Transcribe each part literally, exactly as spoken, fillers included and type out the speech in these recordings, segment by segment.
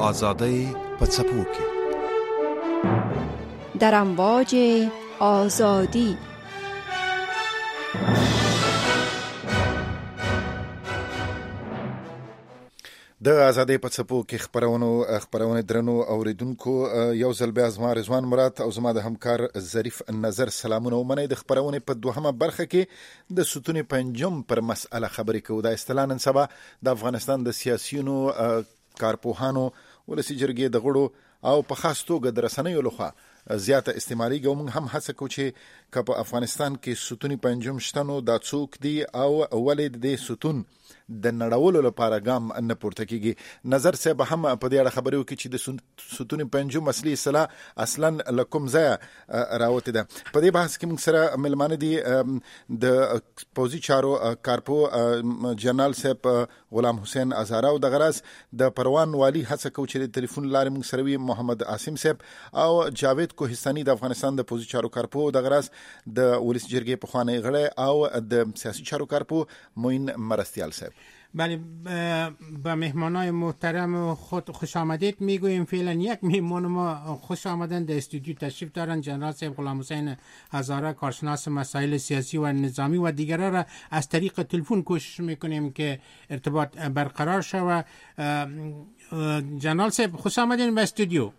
آزادی په څپو کې در امواج آزادی. د آزادۍ په څپو کې خبرونو خبرونه درنو اوریدونکو، یو ځل بیا زما رضوان مراد او زما د همکار ظریف نظر سلامونه ومنئ. د خبرونه په دوهمه برخه کې د ستون پنجم پر مسأله خبرې کوو. د اصطلاح نن سبا د افغانستان د سیاسيونو، کارپوهانو، ولسی جرګې د غړو او په خاص توګه د رسنیو لخوا زیاته استعمالي ګوم هم هڅه کو چې په افغانستان کې ستون پنجم شتنو د څوک دی او ولید د ستون د نړولو لپاره ګام نه پورته کیږي. نظر صاحب هم په دې اړه خبرې وکړي چې د ستون پنجم اصلي اصطلاح اصلا لکم ځای راوته ده. په دې بحث کې موږ سره ملمانه دي د پوزي چارو کارپو جنرال صاحب غلام حسین ازهرا او د غراس د پروان والی هڅه کو چې د ټلیفون لارې موږ سره وي محمد عاصم صاحب او جاوید کوهستاني د افغانستان د پوزي چارو کارپو د غراس د ولس جرګې په خوانې غړی او د سیاسي چارو کارپو موین مرستیال صاحب. بله، با مهمانای محترم خود خوش آمدید میگوییم. فعلا یک مهمان ما خوش آمدن در استودیو تشریف دارن، جنرال صاحب غلام حسین ازهرا، کارشناس مسائل سیاسی و نظامی و دیگرها را از طریق تلفن کوشش میکنیم که ارتباط برقرار شود. جنرال صاحب خوش آمدین به استودیو.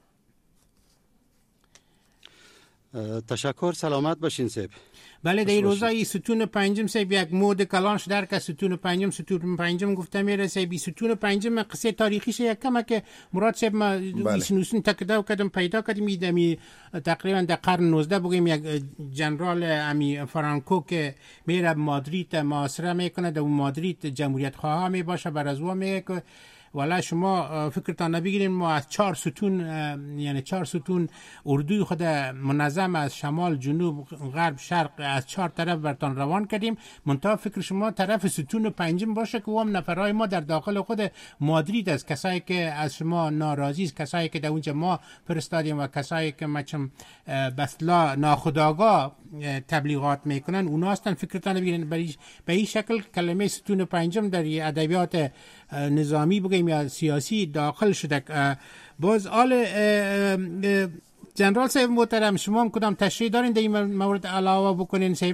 تشکر، سلامت باشین صاحب. بله، در این روزای ستون پنجم صاحب یک مود کلان شده که ستون پنجم ستون پنجم گفته میره صاحب. ستون پنجم قصه تاریخیش یک کمه که مراد صاحب ما ایشنوسون تکده کردم پیدا کردیم. ایدمی تقریبا در قرن نوزده بگیم یک جنرال امی فرانکو که میره مادرید محاصره میکنه، در مادرید جمهوریت خواه می باشه، بر از او میگه که والا شما فکرتان نبگیرین ما از چهار ستون، یعنی چهار ستون اردوی خود منظم از شمال جنوب غرب شرق از چهار طرف برتان روان کردیم. منتها فکر شما طرف ستون پنجم باشه که هم نفرهای ما در داخل خود مادرید است، کسایی که از شما ناراضی است، کسایی که در اونجا ما فرستادیم و کسایی که مچم بسلا ناخودآگاه تبلیغات میکنن اونا هستن. فکرتان نبگیرین. به این شکل کلمه ستون پنجم در ادبیات نظامی بگیم یا سیاسی داخل شده. باز آل جنرال صاحب محترم، شما هم کدام تشریح دارین در این مورد علاوه بکنین صاحب؟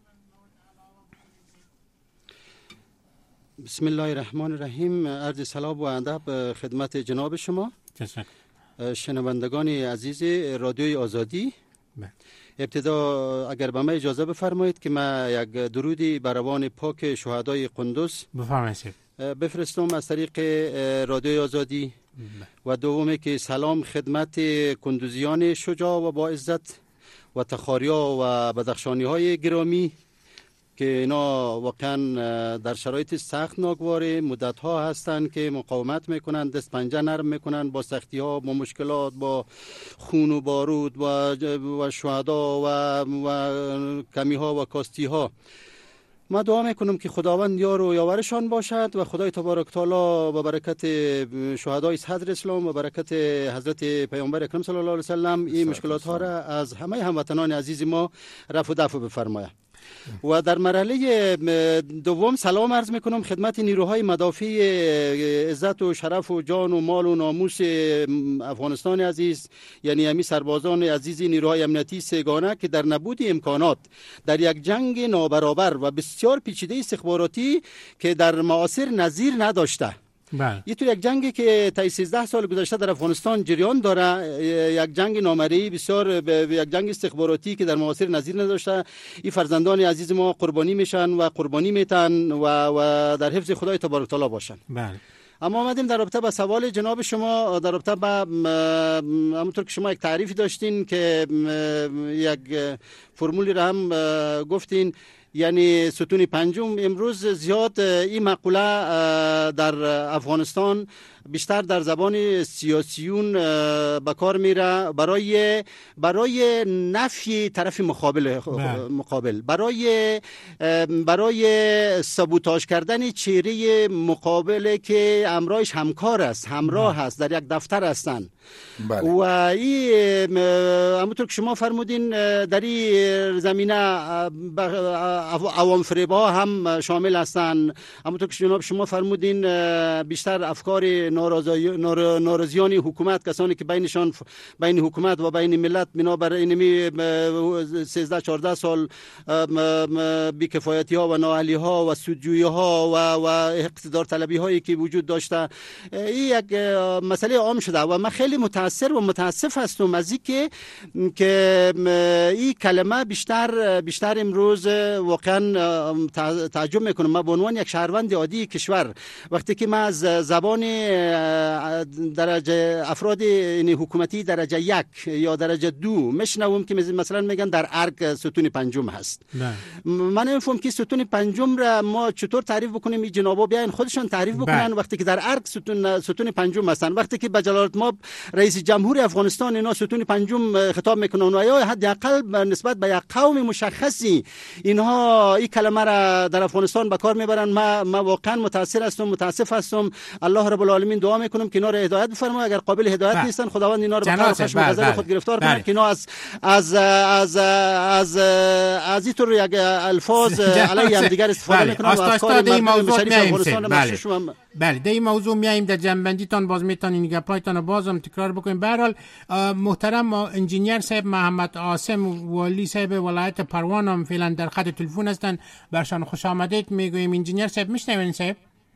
بسم الله الرحمن الرحیم. عرض سلام و ادب خدمت جناب شما، شنوندگان عزیز رادیوی آزادی. ابتدا اگر به من اجازه بفرمایید که من یک درودی بر روان پاک شهدای قندوز بفرمایید بفرستم از طریق رادیوی آزادی. و دومی که سلام خدمت کندوزیان شجاع و با عزت و تخاریا و بدخشانی های گرامی که اینا واقعا در شرایط سخت ناگوار مدت ها هستند که مقاومت میکنند، دست پنجه نرم میکنند با سختی ها، با مشکلات، با خون و بارود و و شهدا و و کمی ها و کاستی ها. ما دعا میکنم که خداوند یار و یاورشان باشد و خدای تبارک تعالی با برکت شهدای صدر اسلام و برکت حضرت پیامبر اکرم صلی الله علیه و سلم این مشکلات ها را از همه هموطنان عزیز ما رفع و دفع بفرماید. و در مرحله دوم سلام عرض میکنم خدمت نیروهای مدافع عزت و شرف و جان و مال و ناموس افغانستان عزیز، یعنی همی سربازان عزیز نیروهای امنیتی سگانه که در نبود امکانات در یک جنگ نابرابر و بسیار پیچیده استخباراتی که در معاصر نظیر نداشته، یه طور یک جنگی که تا سیزده سال گذشته در افغانستان جریان داره، یک جنگ نامرئی بسیار، یک جنگ استخباراتی که در معاصر نظیر نداشته، این فرزندان عزیز ما قربانی میشن و قربانی میتن و, و در حفظ خدای تبارک تعالی باشن. بله. اما آمدیم در رابطه با سوال جناب شما، در رابطه با همونطور که شما یک تعریفی داشتین که یک فرمولی را هم گفتین، یعنی ستون پنجم. امروز زیاد این مقوله در افغانستان بیشتر در زبان سیاسیون به کار میره برای برای نفی طرف مقابل مقابل برای برای سابوتاژ کردن چهره مقابل که همراهش همکار است، همراه هست، در یک دفتر هستند. بله. و این همونطور که شما فرمودین در این زمینه عوام فریبا هم شامل هستند. همونطور که جناب شما فرمودین بیشتر افکار نارضایان حکومت، کسانی که بینشان بین حکومت و بین ملت بنابر اینمی سیزده چهارده سال بی‌کفایتی ها و نااهلی ها و سودجویی ها و و اقتدار طلبی هایی که وجود داشته، این یک مسئله عام شده و من خیلی متاثر و متاسف هستم از اینکه که این کلمه بیشتر بیشتر امروز واقعا تعجب میکنم. من به عنوان یک شهروند عادی کشور وقتی که من از زبان درجه افراد این حکومتی درجه یک یا درجه دو میشنوم که مثلا میگن در ارگ ستون پنجم هست، من نمیفهم که ستون پنجم را ما چطور تعریف بکنیم. این جنابا بیاین خودشان تعریف بکنن وقتی که در ارگ ستون ستون پنجم هستن، وقتی که به جلالت ماب رئیس جمهور افغانستان اینا ستون پنجم خطاب میکنن و یا حداقل نسبت به یک قوم مشخصی اینها این کلمه را در افغانستان به کار میبرن. ما ما واقعا متاثر هستم، متاسف هستم. الله رب العالمین دعا میکنم که اینا را هدایت بفرماید، اگر قابل هدایت با. نیستن خداوند اینا را به طور خشم غضب خود گرفتار کنه که اینا از از از از از اینطور یک الفاظ علیه هم دیگر استفاده میکنن و افکار مردم افغانستان مخشوش. بله، در این موضوع میایم در جنبندیتان باز میتونین این گپایتان بازم تکرار بکنیم. به هر حال محترم انجینیر صاحب محمد عاصم والی صاحب ولایت پروان هم فعلا در خط تلفن هستن، برشان خوش آمدید میگویم. انجینیر صاحب میشنوین صاحب؟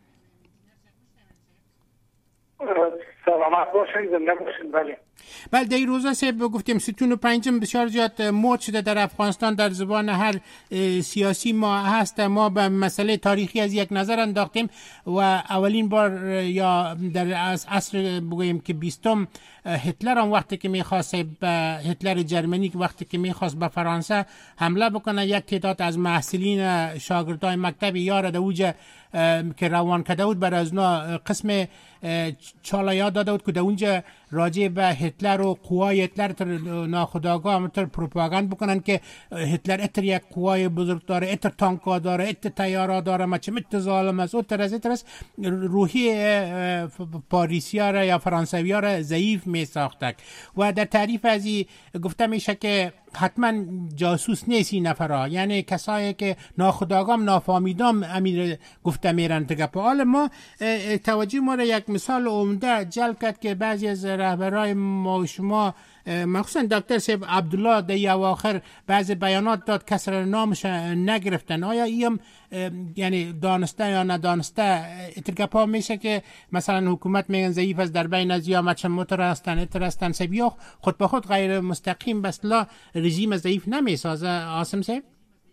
سلامت باشین، زنده باشین. بله بله، در این روزا صاحب گفتیم ستون و پنجم بسیار زیاد مود شده در افغانستان، در زبان هر سیاسی ما هست. ما به مسئله تاریخی از یک نظر انداختیم و اولین بار یا در عصر بگوییم که بیستم هتلر هم وقتی که میخواست به هتلر جرمنی که وقتی که میخواست به فرانسه حمله بکنه، یک تعداد از محصلین شاگردای مکتب یار در اوجه که روان کرده بود بر از اونا قسم چالایات داده بود که در اونجا راجع به هتلر و قوای هتلر تر ناخودآگاه همتر پروپاگاند بکنن که هتلر اتر یک قوای بزرگ داره، اتر تانکا داره، اتر تیارا داره، ما چه مت ظالم است، اتر از اتر است. روحی پاریسیا را یا فرانسویا را ضعیف می ساختک و در تعریف از این گفته میشه که حتما جاسوس نیست این نفرها، یعنی کسایی که ناخودآگاه نافهمیدم امیر گفته میرن تگپ. حالا ما توجه ما را یک مثال عمده جلب کرد که بعضی از رهبرای ما و شما مخصوصا دکتر صاحب عبدالله در اواخر بعضی بیانات داد کسر نامش نگرفتن. آیا ایم یعنی دانسته یا ندانسته اترگپا میشه که مثلا حکومت میگن ضعیف است در بین از یا مچم موتر هستن اتر هستن سبیا خود به خود غیر مستقیم بس لا رژیم ضعیف نمیسازه؟ عاصم صاحب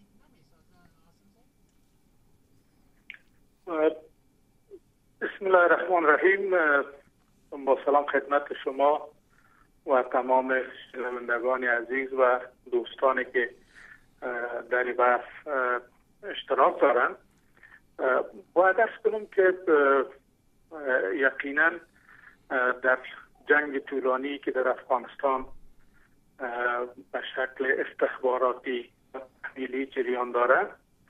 بسم الله الرحمن الرحیم. با سلام خدمت شما و تمام شنوندگان عزیز و دوستانی که در این بحث اشتراک دارن. باید ارز کنم که یقینا در جنگ طولانی که در افغانستان به شکل استخباراتی تحمیلی جریان داره،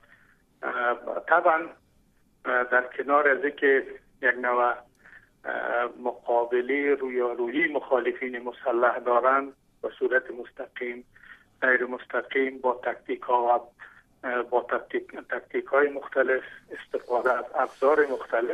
طبعا در کنار از اینکه یک نوع مقابله رویارویی مخالفین مسلح دارند به صورت مستقیم غیر مستقیم با تکتیک ها و با تکتیک, تکتیک های مختلف، استفاده از ابزار مختلف،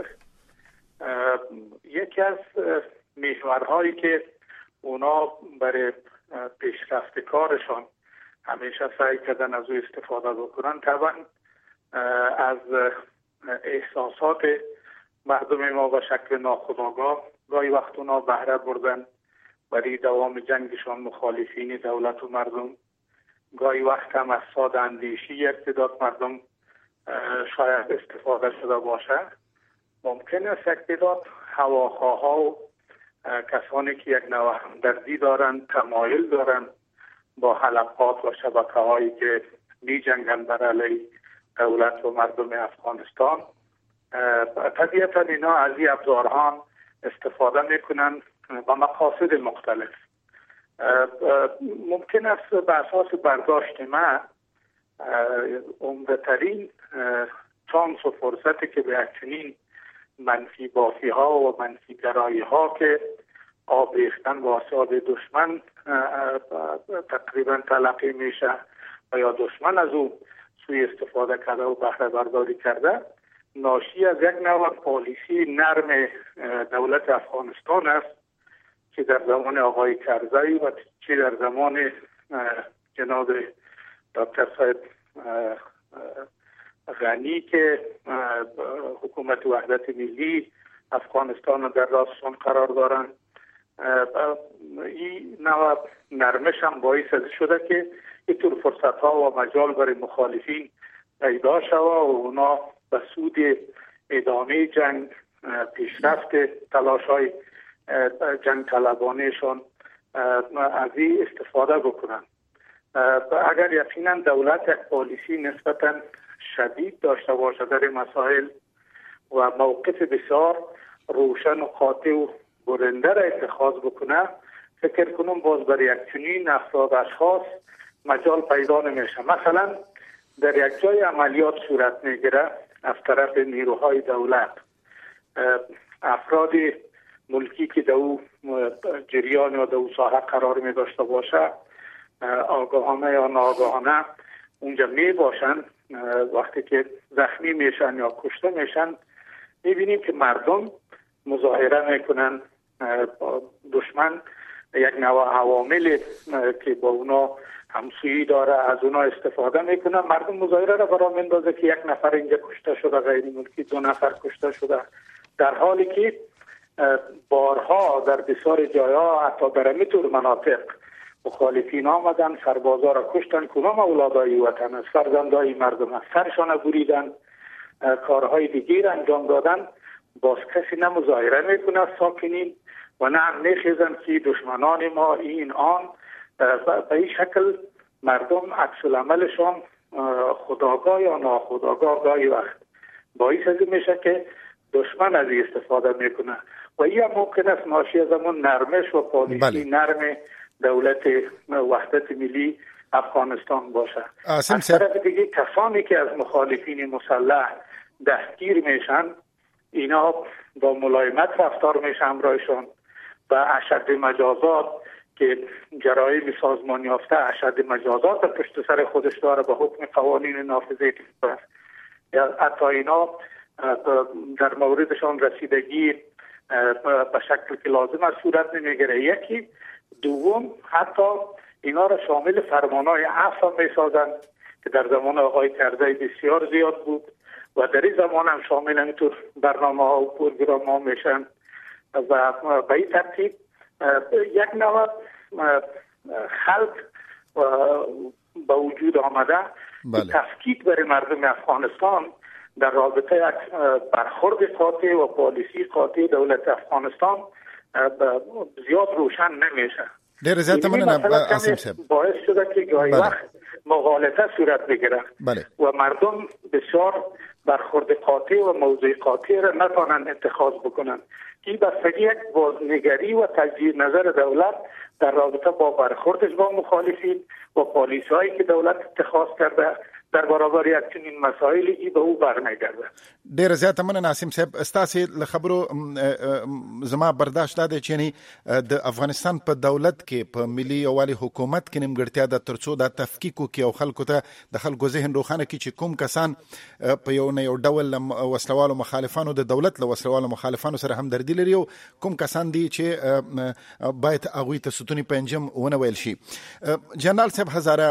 یکی از محورهایی که اونا برای پیشرفت کارشان همیشه سعی کردن از او استفاده بکنن، طبعا از احساسات مردم ما به شکل ناخودآگاه گاهی وقت اونا بهره بردن برای دوام جنگشان مخالفین دولت و مردم. گاهی وقت هم از ساده اندیشی ارتداد مردم شاید استفاده شده باشه. ممکن است یک تعداد هواخواها و کسانی که یک نوع همدردی دارند، تمایل دارند با حلقات و شبکه هایی که می جنگن بر علیه دولت و مردم افغانستان، طبیعتا اینا از این ابزارها استفاده میکنن با مقاصد مختلف. ممکن است به اساس برداشت من عمده‌ترین چانس و فرصتی که به چنین منفی بافی ها و منفی گرایی ها که آب ریختن با آسیاب دشمن تقریبا تلقی میشه و یا دشمن از او سوی استفاده کرده و بهره برداری کرده، ناشی از یک نوع پالیسی نرم دولت افغانستان است که در زمان آقای کرزی و چه در زمان جناب دکتر صاحب غنی که حکومت وحدت ملی افغانستان در راستشان قرار دارند. این نوع نرمش هم باعث شده که اینطور فرصت ها و مجال برای مخالفین پیدا شود و اونا به سود ادامه جنگ، پیشرفت تلاش های جنگ طلبانهشان از این استفاده بکنن. اگر یقینا دولت یک پالیسی نسبتا شدید داشته باشد در مسائل و موقف بسیار روشن و قاطع و برنده را اتخاذ بکنه، فکر کنم باز برای یک چنین افراد اشخاص مجال پیدا نمیشه. مثلا در یک جای عملیات صورت میگیره از طرف نیروهای دولت، افراد ملکی که در او جریان یا در او ساحه قرار می داشته باشه، آگاهانه یا ناآگاهانه اونجا می باشن، وقتی که زخمی میشن یا کشته میشن میبینیم که مردم مظاهره میکنن. دشمن یک نوع عوامل که با اونا همسویی داره از اونا استفاده میکنه، مردم مظاهره را برای مندازه که یک نفر اینجا کشته شده، غیر ملکی دو نفر کشته شده، در حالی که بارها در بسیار جاها حتی در همینطور مناطق مخالفین آمدن، سربازا را کشتن، کدام اولادای وطن است، فرزندای مردم است، سرشان بریدن، کارهای دیگر انجام دادن. باز کسی نه مظاهره میکنه ساکنین و نه هم میخیزن که دشمنان ما این آن. به این شکل مردم عکس العملشان خودآگاه یا ناخودآگاه گاهی وقت باعث از میشه که دشمن از این استفاده میکنه و این ممکن است ناشی از همون نرمش و پالیسی بله. نرم دولت وحدت ملی افغانستان باشه. از طرف دیگه کسانی که از مخالفین مسلح دستگیر میشن، اینا با ملایمت رفتار میشه همراهشان و اشد مجازات که جرایم سازمان یافته اشد مجازات پشت سر خودش داره به حکم قوانین نافذه است. یا حتی اینا در موردشان رسیدگی به شکل که لازم است صورت نمیگیره. یکی دوم حتی اینا را شامل فرمانهای عفو میسازند که در زمان آقای کرزی بسیار زیاد بود و در این زمان هم شامل اینطور برنامه ها و پروگرام ها میشن و به این ترتیب یک نوع خلق به وجود آمده بله. تفکیک برای مردم افغانستان در رابطه یک برخورد قاطع و پالیسی قاطع دولت افغانستان زیاد روشن نمیشه. در ذات منم عاصم صاحب باعث شده که گاهی بله. وقت مغالطه صورت بگیره بله. و مردم بسیار برخورد قاطع و موضوع قاطع را نتوانند اتخاذ بکنند. این بستگی یک بازنگری و تجدید نظر دولت در رابطه با برخوردش با مخالفین و پالیسی هایی که دولت اتخاذ کرده در برابر یک چنین مسائلی به او برمیگرده. ډیر زیاته مننه ناسم صاحب، ستاسو له خبرو زما برداشت ده چې د افغانستان په دولت کې په ملي یووالي حکومت کې نیمګړتیا ده ترڅو د تفکیک کې او خلکو ته د خلکو ذهن روښانه کړي چې کوم کسان په یو نه یو ډول وسلوالو مخالفانو د دولت له وسلوالو مخالفانو سره همدردي لري او کوم کسان دي چې باید هغوی ته ستوني پنجم ونه ویل شي. جنرال صاحب هزاره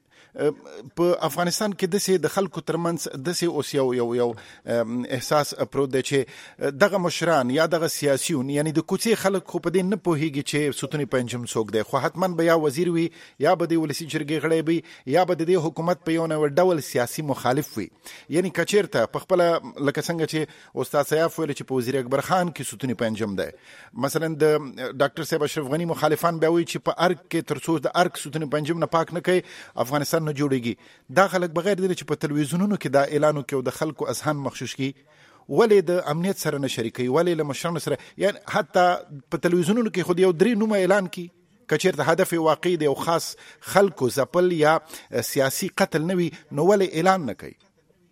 په افغانستان کې دسه د خلکو ترمنځ دسه اوس یو یو یو احساس پرو دی چې دغه مشران یا دغه سیاسيون یعنی د کوڅې خلک خو په دې نه پوهیږي چې ستوني پنجم څوک دی، خو حتما به یا وزیر وي یا به د ولسی جرګې غړی وي یا به د حکومت په یو نه ډول سیاسي مخالف وي. یعنی کچیرته په خپل لکه څنګه چې استاد سیاف ویل چې په وزیر اکبر خان کې ستوني پنجم دی، مثلا د ډاکټر صاحب اشرف غنی مخالفان به وي چې په ارګ کې ترڅو د ارګ ستوني پنجم نه پاک نه کوي افغانستان نه جوړيږي. دا خلک بغیر د چې په تلویزیونونو کې دا اعلان وکړي او د خلکو اذهان مخشوش کی ولې د امنیت سره نه شریکي، ولې له مشرانو سره، یعنی حتی په تلویزیونونو کې خو یو درې نومه اعلان کی کچیرته هدف واقعي دی او خاص خلکو زپل یا سیاسي قتل نوي نو ولې اعلان نه کوي؟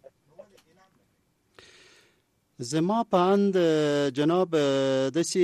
زما پاند جناب دسی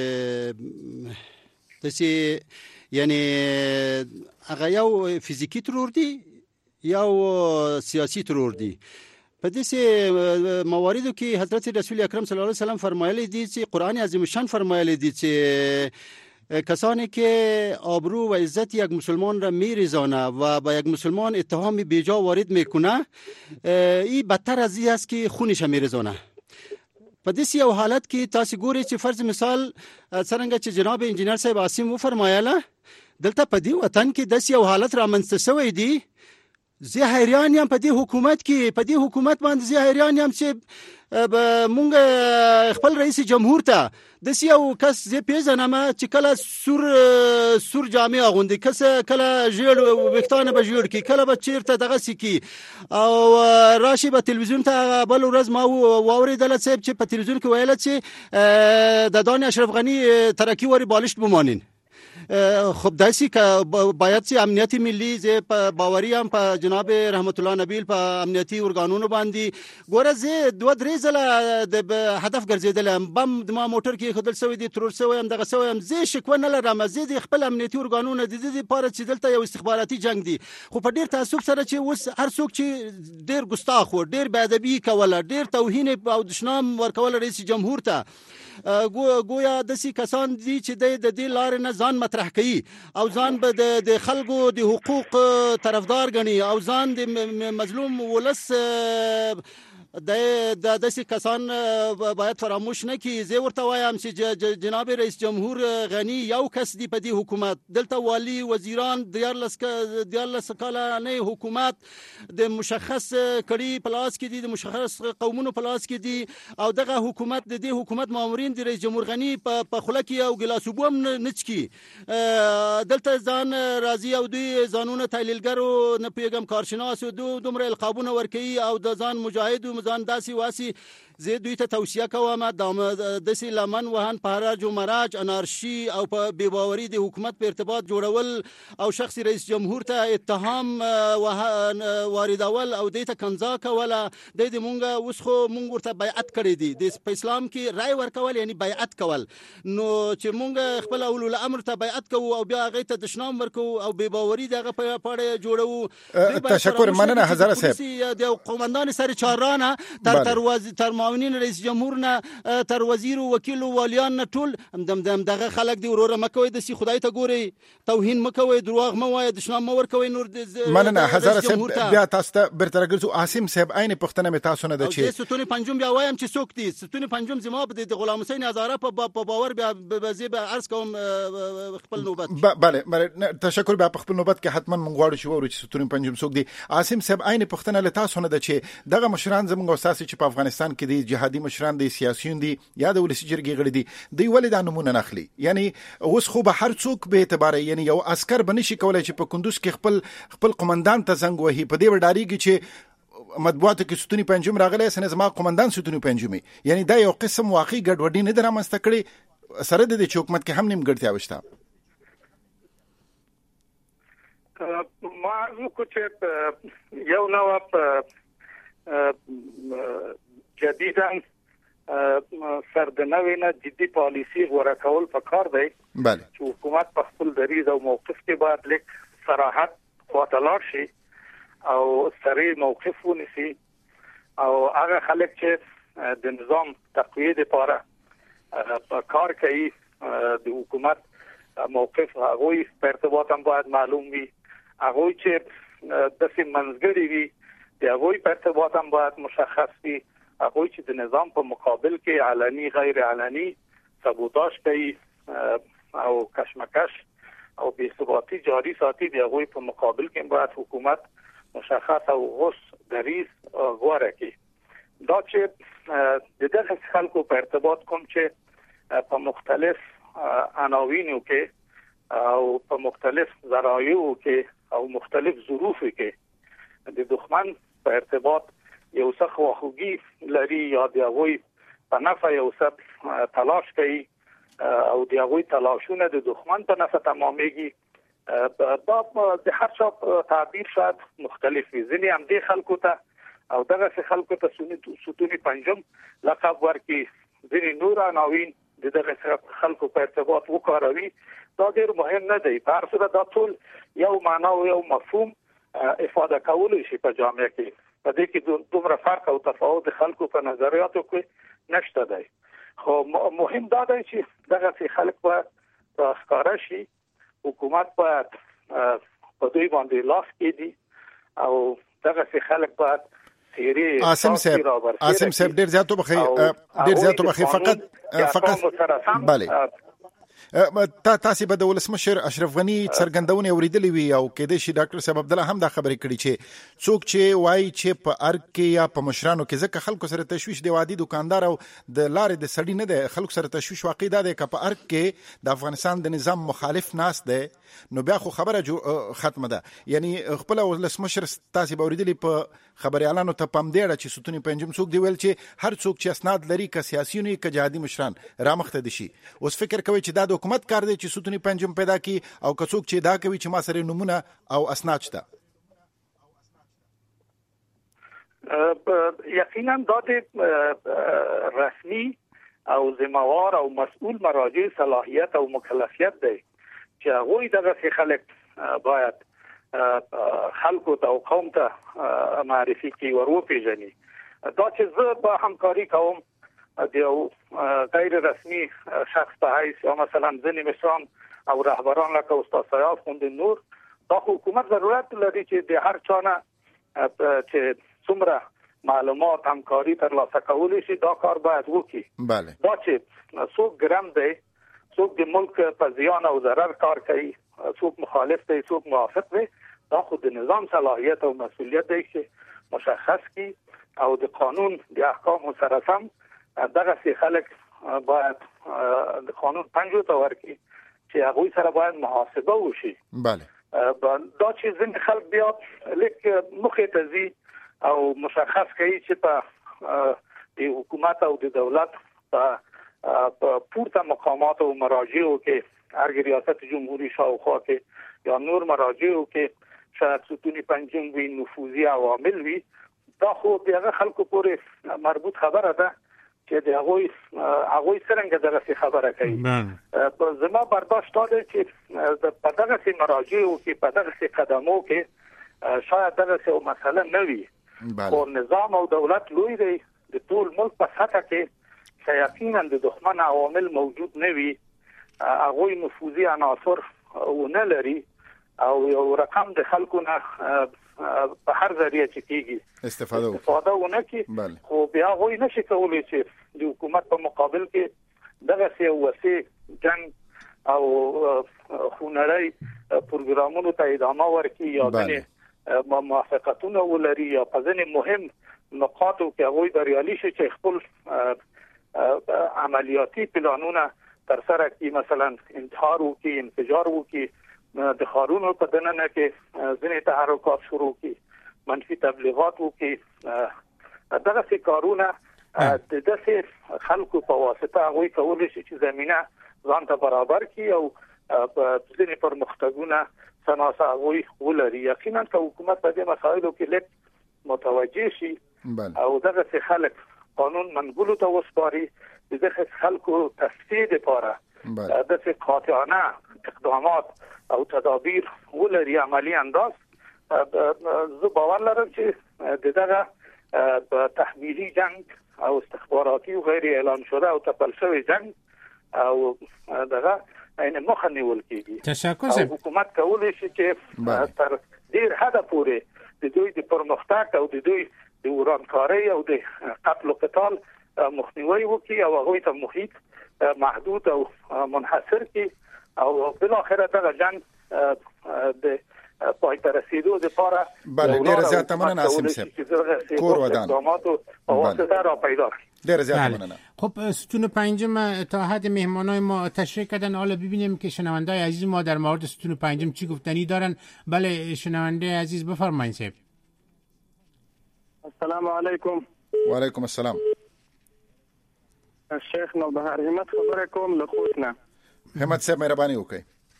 دسی یعنی هغه یو فیزیکی ترور دی یا سیاسی ترور دی. په دې مواردو کې حضرت رسول اکرم صلی الله علیه وسلم فرمایلی دي چې قرآن عظیم شان فرمایلی دي چې کسانی که آبرو و عزت یک مسلمان را میریزانه و با یک مسلمان اتهام بیجا وارد میکنه، این بدتر از این است که خونش میریزانه. په دې یو حالت کې تاسو ګورئ چې فرض مثال څنګه چې جناب انجینر صاحب عاصم و فرمایله، دلته په دې وطن کې داسې یو حالت رامنځته شوی دی. زه حیران یم په دې حکومت کې، په دې حکومت باندې زه حیران یم چې مونږ خپل رئیس جمهور ته داسې یو کس زه پیژنم چې کله سور سور جامې اغوندي، کله ژیړ ویښتان به ژیړ کړي، کله به چیرته دغسې کړي او راشي به تلویزیون ته. بل ورځ ما واورېدله صاحب چې په تلویزیون کې ویله چې د دان اشرف غني ترقی وری بالشت بمانین. خب داسې که باید چې امنیت ملی زه په باوري ام په جناب رحمت الله نبیل په امنیتي ارګانونو باندې. ګوره زه دوه درې ځله د هدف ګرځېدلم، بم د ما موټر کې ایښودل شوی دی، ترور شوی یم، دغه شوی یم. زه شکوه نه لرم، زه د خپل امنیتي ارګانونو د دې دپاره چې دلته یو استخباراتي جنګ دی، خو په ډېر تعصب سره چې اوس هر څوک چې ډېر ګستاخ و، ډېر بېادبي کوله، ډېر توهین او دشنام ورکوله رئیس جمهور ته، گویا داسې کسان دي چې د دې لارې نه ځان مطرح کوي او ځان به د خلکو د حقوق طرفدار ګڼي او ځان د مظلوم ولس د داسې کسان باید فراموش نه کړي. زه ورته وایم چې جناب رئیس جمهور غني یو کس دی په دې حکومت، دلته والی وزیران دیارلس کالنۍ حکومت د مشخص کړي په لاس کې دي، د مشخص قومونو په لاس کې دي او دغه حکومت د دې حکومت مامورین د رئیس جمهور غني په خوله کې او ګلاس اوبه هم نه څښي. دلته ځان راځي او دوی ځانونه تحلیلګر نه پوهېږم کارشناس دومره القابونه ورکوي او د ځان مجاهد ځان داسې واسي. زه دوی ته توصیه کوم داسې لمن وهن په هرج و مرج، انارشي او په بېباوري د حکومت په ارتباط جوړول او شخص رئیس جمهور ته اتهام واردول او دوی ته کنځا کوله. دوی د مونږ اوس خو مونږ ورته بیعت کړی دی، د اسلام کې رای ورکول یعنی بیعت کول، نو چې مونږ خپل اولو الامر ته بیعت کوو او بیا هغې ته دشنام ورکوو او بېباوري دغه په اړه جوړوو. تشکر، مننه حضرت صاحب. د قومندان سر چارانه تر تر معاونین رئیس جمهور نه تر وزیر او وکیل او والیان نه ټول همدم دغه خلک دی وروره مکوي، د سی خدای ته ګوري، توهین مکوي، دروغ مو وای، دشنام مو ورکوي. نور مننه حضرت صاحب. بیا تاسو ته برتر ګرځو. عاصم صاحب عین پښتنه می تاسو نه د چي ستون پنجم بیا وایم چې څوک دي ستون پنجم زما د غلام حسین هزاره په باور بیا بزی به عرض کوم خپل نوبت. بله تشکر. بیا خپل نوبت کې حتما مونږ غواړو چې وورو چې ستون پنجم څوک دي. عاصم صاحب عین پښتنه له تاسو نه د چي دغه مشران زموږ اساسي چې په افغانستان کې دي جهادي مشران دي، سیاسيون دي یا د ولسی جرګې غړي دي، دوی ولې دا نمونه نخلي؟ یعنی اوس خو به هر څوک به اعتبار یعنی یو عسكر بنشي کولای چې په کندوز کې خپل خپل قومندان ته زنګ وهي، په دې وډاریږي چې مطبوعاتو کې ستوني پنجم راغلی سنه زما قومندان ستوني پنجمي. یعنی دا یو قسم واقعي ګډوډي نه درامسته کړي سره د حکومت کې هم نیمګړتیا وشته. ما زه کو چې یو نو جدیداً سردنوی نه جدي پالیسی غوړه کول پکار دی. بله چې حکومت په خپل دریځ او موقف کې باید لیک صراحت خاطر شي او سری موقف ونیسي او هغه خلک چې د نظام تقویه لپاره په کار کوي د حکومت موقف هغه په ارتباط هم باید معلوم وي، هغه چې د سیم منځګړي وي د هغه په ارتباط هم باید مشخص وي، هغه چې د نظام په مقابل کې علني غیر علني سبوتاژ کوي او کشمکش او بې ثباتی جاری ساتي، د هغه په مقابل کې باید حکومت مشخص او غوس دریز غوړه کوي. دا چې د دغه خلکو په ارتباط کوم چې په مختلف عناوینو کې او په مختلف ذرایعو کې او مختلف ظروفو کې د دښمن په ارتباط یو څه خواخوږي لري یا د هغوی په نفع یو څه تلاش کوي او د هغوی تلاشونه د دښمن په نفع تمامېږي. دا د هر چا تعبیر شاید مختلف وي. ځینې هم دې خلکو ته او دغه خلکو ته ستوني پنجم لقب ورکړي، ځینې نور عناوین د دغه خلکو په ارتباط وکاروي. دا ډېر مهم نه دی. په هر صورت دا ټول یو معنا او یو مفهوم افاده کولی شي په جامعه کې. په دې کې دومره فرق او تفاوت خلکو په نظریاتو کې نشته دی. خو مهم دا دی چې دغه خلک په ښکارا شي، حکومت باید په دوی باندې لاس کېدي او دغه خلک باید تیری عاصم صاحب عاصم صاحب ډیر زیاتو بخي ډیر زیاتو بخي فقط فقط بله تا تاسو به د ولسمشر اشرف غنی څرګندونه اوریدلې وي او کېدې شي ډاکټر صاحب عبد الله هم دا خبرې کړې چې څوک چې وایي چې په ارګ کې یا په مشرانو کې ځکه خلکو سره تشويش دی، وادي دکاندار او د لارې د سړی نه دی، خلکو سره تشويش واقع ده چې په ارګ کې د افغانستان د نظام مخالف ناس دی، نو بیا خو خبره ختمه ده. یعنی خپل ولسمشر تاسو به اوریدلې په خبري اعلانو ته پام دی چې ستونی پنځم څوک دی ویل چې هر څوک چې اسناد لري ک سیاسيونی ک جهادي مشران رامخته دي شي. اوس فکر کوي چې دا د حکومت کار دی چې ستونی پنځم پیدا کی او که څوک چې دا کوي چې ما سره نمونه او اسناد شته. یقینا دا د رسمي او ذمہوار او مسؤل مراجع صلاحیت او مکلفیت دی چې هغه دغه خلک باید خلکو ته او قوم ته معرفي کوي ورو پیژني. دا چې زه به همکاري کوم د یو غیر رسمي شخص په حیث یا مثلا ځینې مشران او رهبران لکه استاد سیاف خوند نور، دا حکومت ضرورت لري چې د هر چا نه چې څومره معلومات همکاري ترلاسه کولی شي دا کار باید وکړي. بله دا چې څوک ګرم دی، څوک د ملک په زیان او ضرر کار کوي، څوک مخالف دی، څوک موافق دی، دا خو د نظام صلاحیت او مسؤلیت دی چې مشخص کی او د قانون د احکام سره سم دغه خلک باید د قانون پنځو ته ورکړي چې هغه سره باید محاسبه وشي. بله دا چې ځین خلک بیا لیک مخې ته ځي او مشخص کوي چې په د حکومت او د دولت په پورته مقامات او مراجعو کې هر ریاست جمهوریت شاوخوا کې یا نور مراجعو کې شاید ستونی پنځم وی نفوذي عوامل وي، دا خو دغه خلکو پورې مربوط خبره ده چې د هغه هغه څنګه دغه خبره کوي. په زما برداشت ده چې په دغه مراجعو کې په دغه قدمو کې شاید دغه مسله نه وي، خو نظام او دولت لوی دی د ټول ملک په سطح کې چې یقینا د دښمن عوامل موجود نه وي، هغه نفوذي عناصر ونه لري او یو رقم د خلکو نه په هر ذریعہ چې کیږي استفاده استفاده ونه کی، خو بیا غوي نشي کولای چې د حکومت په مقابل کې دغه سیاسي جنگ او خونړی پروګرامونو ته ادامه ورکړي یا د موافقتونه ولري یا په ځینې مهم نقاطو کې هغه بریالي شي چې خپل عملیاتي پلانونه تر سره کړي، مثلا انتحار وکړي، انفجار وکړي، د خارونو په دننه کې ځینې تحرکات شروع کړي، منفي تبلیغات وکړي. دغه کارونه د داسې خلکو په واسطه هغه کولای شي چې زمينه ځان ته برابر کړي او په ځینې پرمختګونه سناسه هغه ولري. یقینا که حکومت په دې مسایلو کې لږ متوجه شي او دغه خلک قانون منګولو ته وسپاري، دغه خلکو تصفیه لپاره دغه قاطعانه اقدامات او تدابیر ولري عملی انداز، زه باور لرم چې دغه تحمیلی جنگ او استخباراتي او غیر اعلان شده او تپل شوی جنگ او دغه این مخه نیول کیږي. تشکر. حکومت کولی شي چې تر ډیر حد پورې د دوی د پرمختګ او د دوی د ورانکارۍ او د قتل او قتال مخنیوي وکړي او هغه ته محیط محدود او منحصر کړي او بل اخر دغه جنگ د پای ته رسیدو لپاره بله ډیر زیات مننه عاصم صاحب کور ودان او واسطه را پیدا ډیر زیات مننه. خب ستون پنجم اتحاد مهمانای ما تشریح کردن، حالا ببینیم که شنوندای عزیز ما در مورد ستون پنجم چی گفتنی دارن. بله شنونده عزیز بفرمایید صاحب. السلام علیکم. و علیکم السلام. شیخ نوبهار همت خبره کوم له خوښنه. همت صاحب مهرباني وکړئ.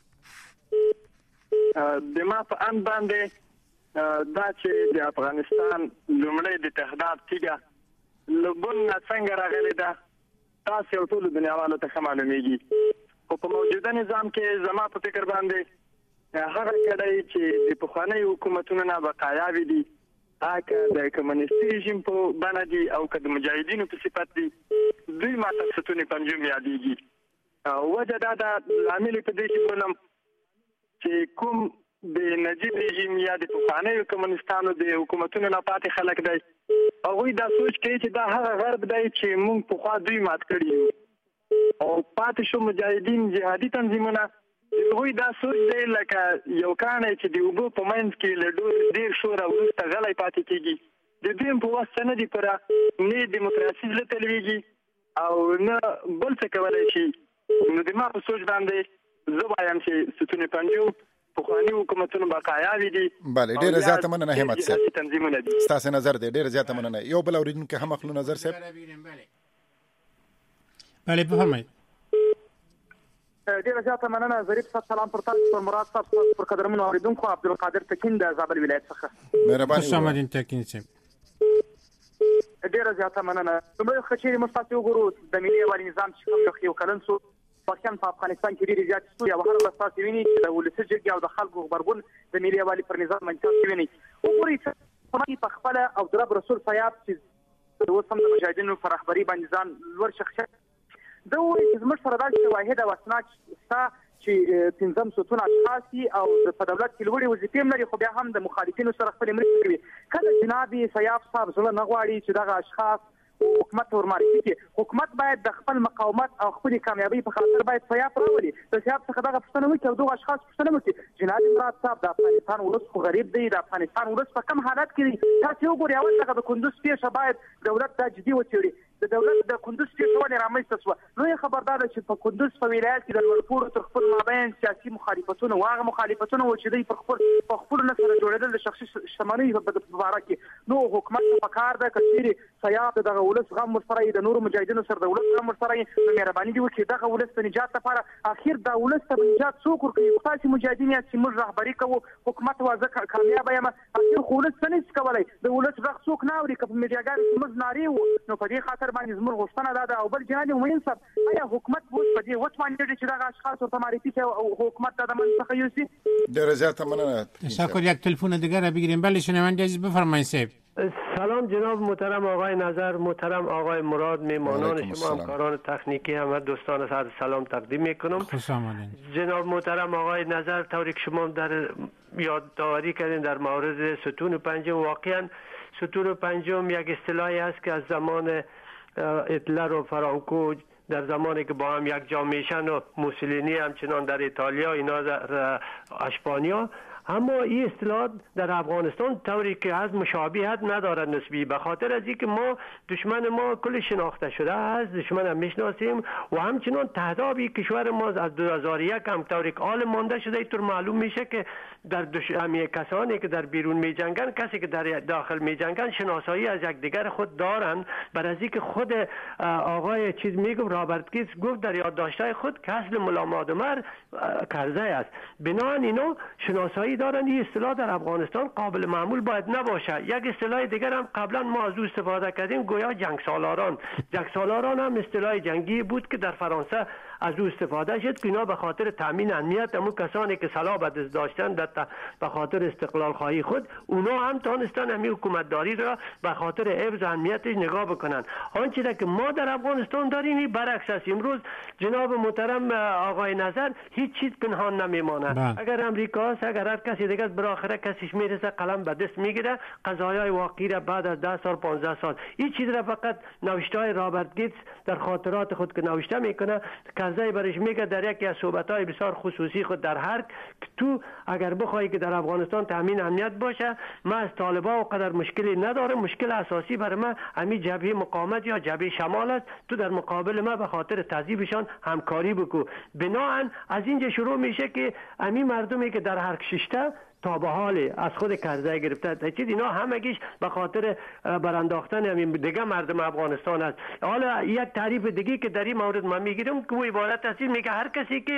د ما په ان باندې دا چې د افغانستان لومړی د اتحاد تیګه لګون څنګه راغلی ده تاسو ټول دنیاوالو ته معلومیږي، خو په موجوده نظام کې زما په فکر باندې هغه کړي چې د پخواني حکومتونو نه بقایا وي دي اګه د کمونیستي رژیم په بڼه دي او که د مجاهدینو په صفت دي دوی ماته ستون پنجم یادېږي وجه دا د لامل په دې کې بولم چې کوم د نجیب رژیم یا د پخوانیو کمونیستانو د حکومتونو نه پاتې خلک دی هغوی دا سوچ کوي چې دا هغه غرب دی چې موږ پخوا دوی مات کړي او پاتې شو مجاهدین جهادي تنظیمونه هغوی دا سوچ دی لکه یو کاڼی چې د اوبو په منځ کې له ډېر شوره وروسته غلی پاتې کېږي د دوی په واسطه نه دي پوره نه دیموکراسي زړه ته لویږي او نه بل څه کولی شي نو د ما په سوچ باندې زه وایم چې ستون پنجم پخواني حکومتونو بقایاوي دي بله ډېره زیاته مننه همت صاحب تنظیمونه دي ستاسو نظر دی ډېره زیاته مننه یو بل اورېدونکی هم اخلو نظر صاحب بله بفرمایئ ډیره زیاته مننه ظریف صاحب سلام پر تاسو پر مراد صاحب پر قدرمنو اوریدونکو عبدالقادر تکین د زابل ولایت څخه مهرباني خوش آمدین تکین صاحب ډیره زیاته مننه لومړی خو چې موږ تاسو وګورو د ملي یووالي نظام چې کوم یو کلن سو واقعا په افغانستان کې ډیره زیات ستونزې او هر ورځ تاسو وینئ چې د ولسي جرګې او د خلکو غبرګون د ملي یووالي پر نظام باندې تاسو وینئ وګورئ په خپله او د رب رسول فیاض چې اوس هم د مجاهدینو په رهبري باندې ځان لوړ شخصیت دا وایي چې زموږ سره دا شواهد او اسناد شته چې پنځم ستون اشخاص دي او په دولت کې لوړې وظیفې هم لري خو بیا هم د مخالفینو سره خپلې مرستې کوي کله جناب سیاف صاحب زړه نه غواړي چې دغه اشخاص حکومت ورمعرفي کړي حکومت باید د خپل مقاومت او خپلې کامیابۍ په خاطر باید سیاف راولي د سیاف څخه دغه پوښتنه وکړي او دغه اشخاص پوښتنه وکړي جناب مراد صاحب د افغانستان ولس خو غریب دی د افغانستان ولس په کوم حالت کې دی تاسو وګورئ اول دغه د کندوز پیښه باید دولت دا جدي وڅېړي د دولت د کندوز پیښه ولې رامنځته شوه نو یې خبردار چې په کندوز په ولایت کې د لوړپوړو تر خپل مابین سیاسي مخالفتونه او هغه مخالفتونه و چې دوی پر خپل په خپلو نه سره جوړېدل د شخصي شتمنیو په باره کې نو حکومت ته پکار ده که چیرې سیاف د دغه ولس غم ورسره د نورو مجاهدینو سره د ولس غم ورسره نو مهرباني دې وکړي دغه ولس د نجات لپاره اخر دا ولس ته نجات څوک ورکوي تاسو مجاهدین یاست چې موږ رهبري کوو حکومت واځه کامیابه یم اخر خو ولس څه نشي کولی د ولس غږ څوک نه اوري که په میډیاګانو کې موږ نارې وو نو په دې خاطر باندې زموږ غوښتنه دا ده او بل جهان مهم صاحب آیا حکومت اوس په دې وڅ باندې چې دغه اشخاص ورته معرفي کړي او حکومت دا د من څخه یوسي ډېره زیاته مننه تشکر یک تلفن دیگر را بگیریم بله شنونده عزیز بفرمایید صاحب سلام جناب محترم آقای نظر محترم آقای مراد میمانان شما همکاران تکنیکی همه دوستان صد سلام تقدیم میکنم خوش آمدین جناب محترم آقای نظر طوری که شما در یادآوری کردین در مورد ستون پنجم واقعا ستون پنجم یک اصطلاحی است که از زمان هیتلر و فرانکو در زمانی که با هم یک جا میشن و موسولینی همچنان در ایتالیا اینا در اسپانیا اما این اصطلاح در افغانستان طوری که از مشابهت ندارد نسبی به خاطر از اینکه ما دشمن ما کل شناخته شده است دشمن هم میشناسیم و همچنان تهداب کشور ما از دو هزار و یک هم طوری که حال مانده شده اینطور معلوم میشه که در دش... همی کسانی که در بیرون میجنگن کسی که در داخل میجنگن شناسایی از یکدیگر خود دارن بر از اینکه خود آقای چیز میگم رابرت گیتس گفت در یادداشت‌های خود که اصل ملا مادمر کرزی است بنابراین اینا شناسایی دارن این اصطلاح در افغانستان قابل معمول باید نباشه یک اصطلاح دیگر هم قبلا ما از او استفاده کردیم گویا جنگ سالاران جنگ سالاران هم اصطلاح جنگی بود که در فرانسه از او استفاده شد که اینا به خاطر تامین امنیت همون کسانی که سلاح به دست داشتن در به خاطر استقلال خواهی خود اونا هم تانستن همین حکومت داری را به خاطر حفظ امنیتش نگاه بکنن آنچه که ما در افغانستان داریم برعکس است امروز جناب محترم آقای نظر هیچ چیز پنهان نمیمانه اگر امریکا است اگر هر کسی دیگه بالاخره کسیش میرسه قلم به دست میگیره قضایای واقعی را بعد از ده سال پانزده سال این چیز را فقط نوشته‌های رابرت گیتس در خاطرات خود که نوشته میکنه کرزی برش میگه در یکی از صحبت‌های بسیار خصوصی خود در هر تو اگر بخوای که در افغانستان تامین امنیت باشه ما از طالبان قدر مشکلی نداره مشکل اساسی برای ما همین جبهه مقاومت یا جبهه شمال است تو در مقابل ما به خاطر تذیبشان همکاری بکو بناهن از اینجا شروع میشه که همین مردمی که در هر کشیشته تا به حال از خود کرزی گرفته تا چیز اینا همگیش به خاطر برانداختن همین دیگه مردم افغانستان است حالا یک تعریف دیگه که در این مورد ما میگیرم که او عبارت است میگه هر کسی که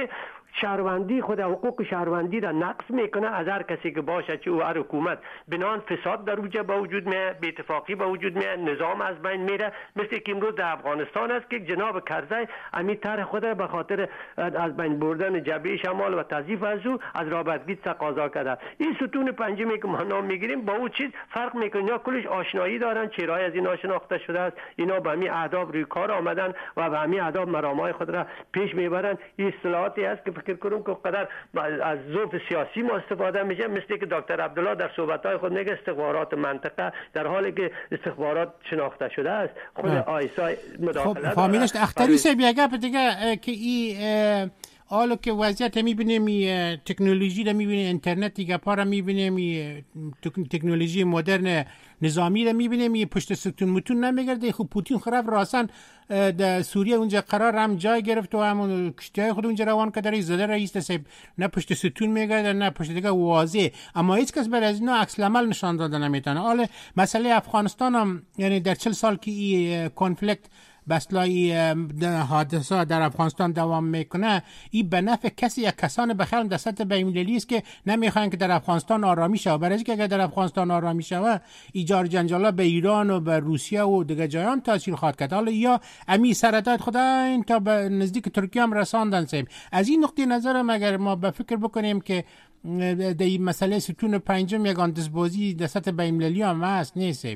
شهروندی خود، حقوق شهروندی را نقض میکنه از هر کسی که باشه، چه او هر حکومت. بنان فساد در اوجه به وجود میاد، بی اتفاقی به وجود میاد، نظام از بین میره. مثل که امروز در افغانستان است که جناب کرزی امی طرح خود را به خاطر از بین بردن جبهه شمال و تضعیف از او از رابطگی تقاضا کرده. این ستون پنجمی که ما نام میگیریم با او چیز فرق میکنه. اینا کلش آشنایی دارن، چهره‌ای از اینا شناخته شده است. اینا به همین اهداف روی کار آمدن و به همین اهداف مرامهای خود را پیش میبرن. این اصطلاحاتی است که فکر کنم که قدر از ظرف سیاسی ما استفاده میشه، مثل که دکتر عبدالله در صحبت‌های خود میگه استخبارات منطقه، در حالی که استخبارات شناخته شده است. خود آیسا مداخله خب فامیلش اختری سی بیگه دیگه که این حالا که وضعیت میبینیم، تکنولوژی رو میبینیم، اینترنت دیگه پا رو میبینیم، تکنولوژی مدرن نظامی رو میبینیم، پشت ستون متون نمیگرده. خب پوتین خراب راسن در سوریه اونجا قرار هم جای گرفت و همون کشتی‌های خود اونجا روان کرده، رئیس زده رئیس سیب نه پشت ستون میگرده نه پشت دیگه واضح، اما هیچ کس بر از اینا عکس العمل نشان داده نمیتونه. حالا مسئله افغانستان هم یعنی در چهل سال که این کانفلیکت بسلای حادثه در افغانستان دوام میکنه، این به نفع کسی یا کسان بخیر در سطح بین‌المللی است که نمیخوان که در افغانستان آرامی شود. برای اینکه اگر در افغانستان آرامی شود، ایجار جنجالا به ایران و به روسیه و دیگه جایان تاثیر خواهد کرد. حالا یا امی سرداد خدا این تا به نزدیک ترکیه هم رساندن سیم. از این نقطه نظرم اگر ما به فکر بکنیم که در این مسئله ستون پنجم یگان دستبازی در سطح بین‌المللی هم هست نیست.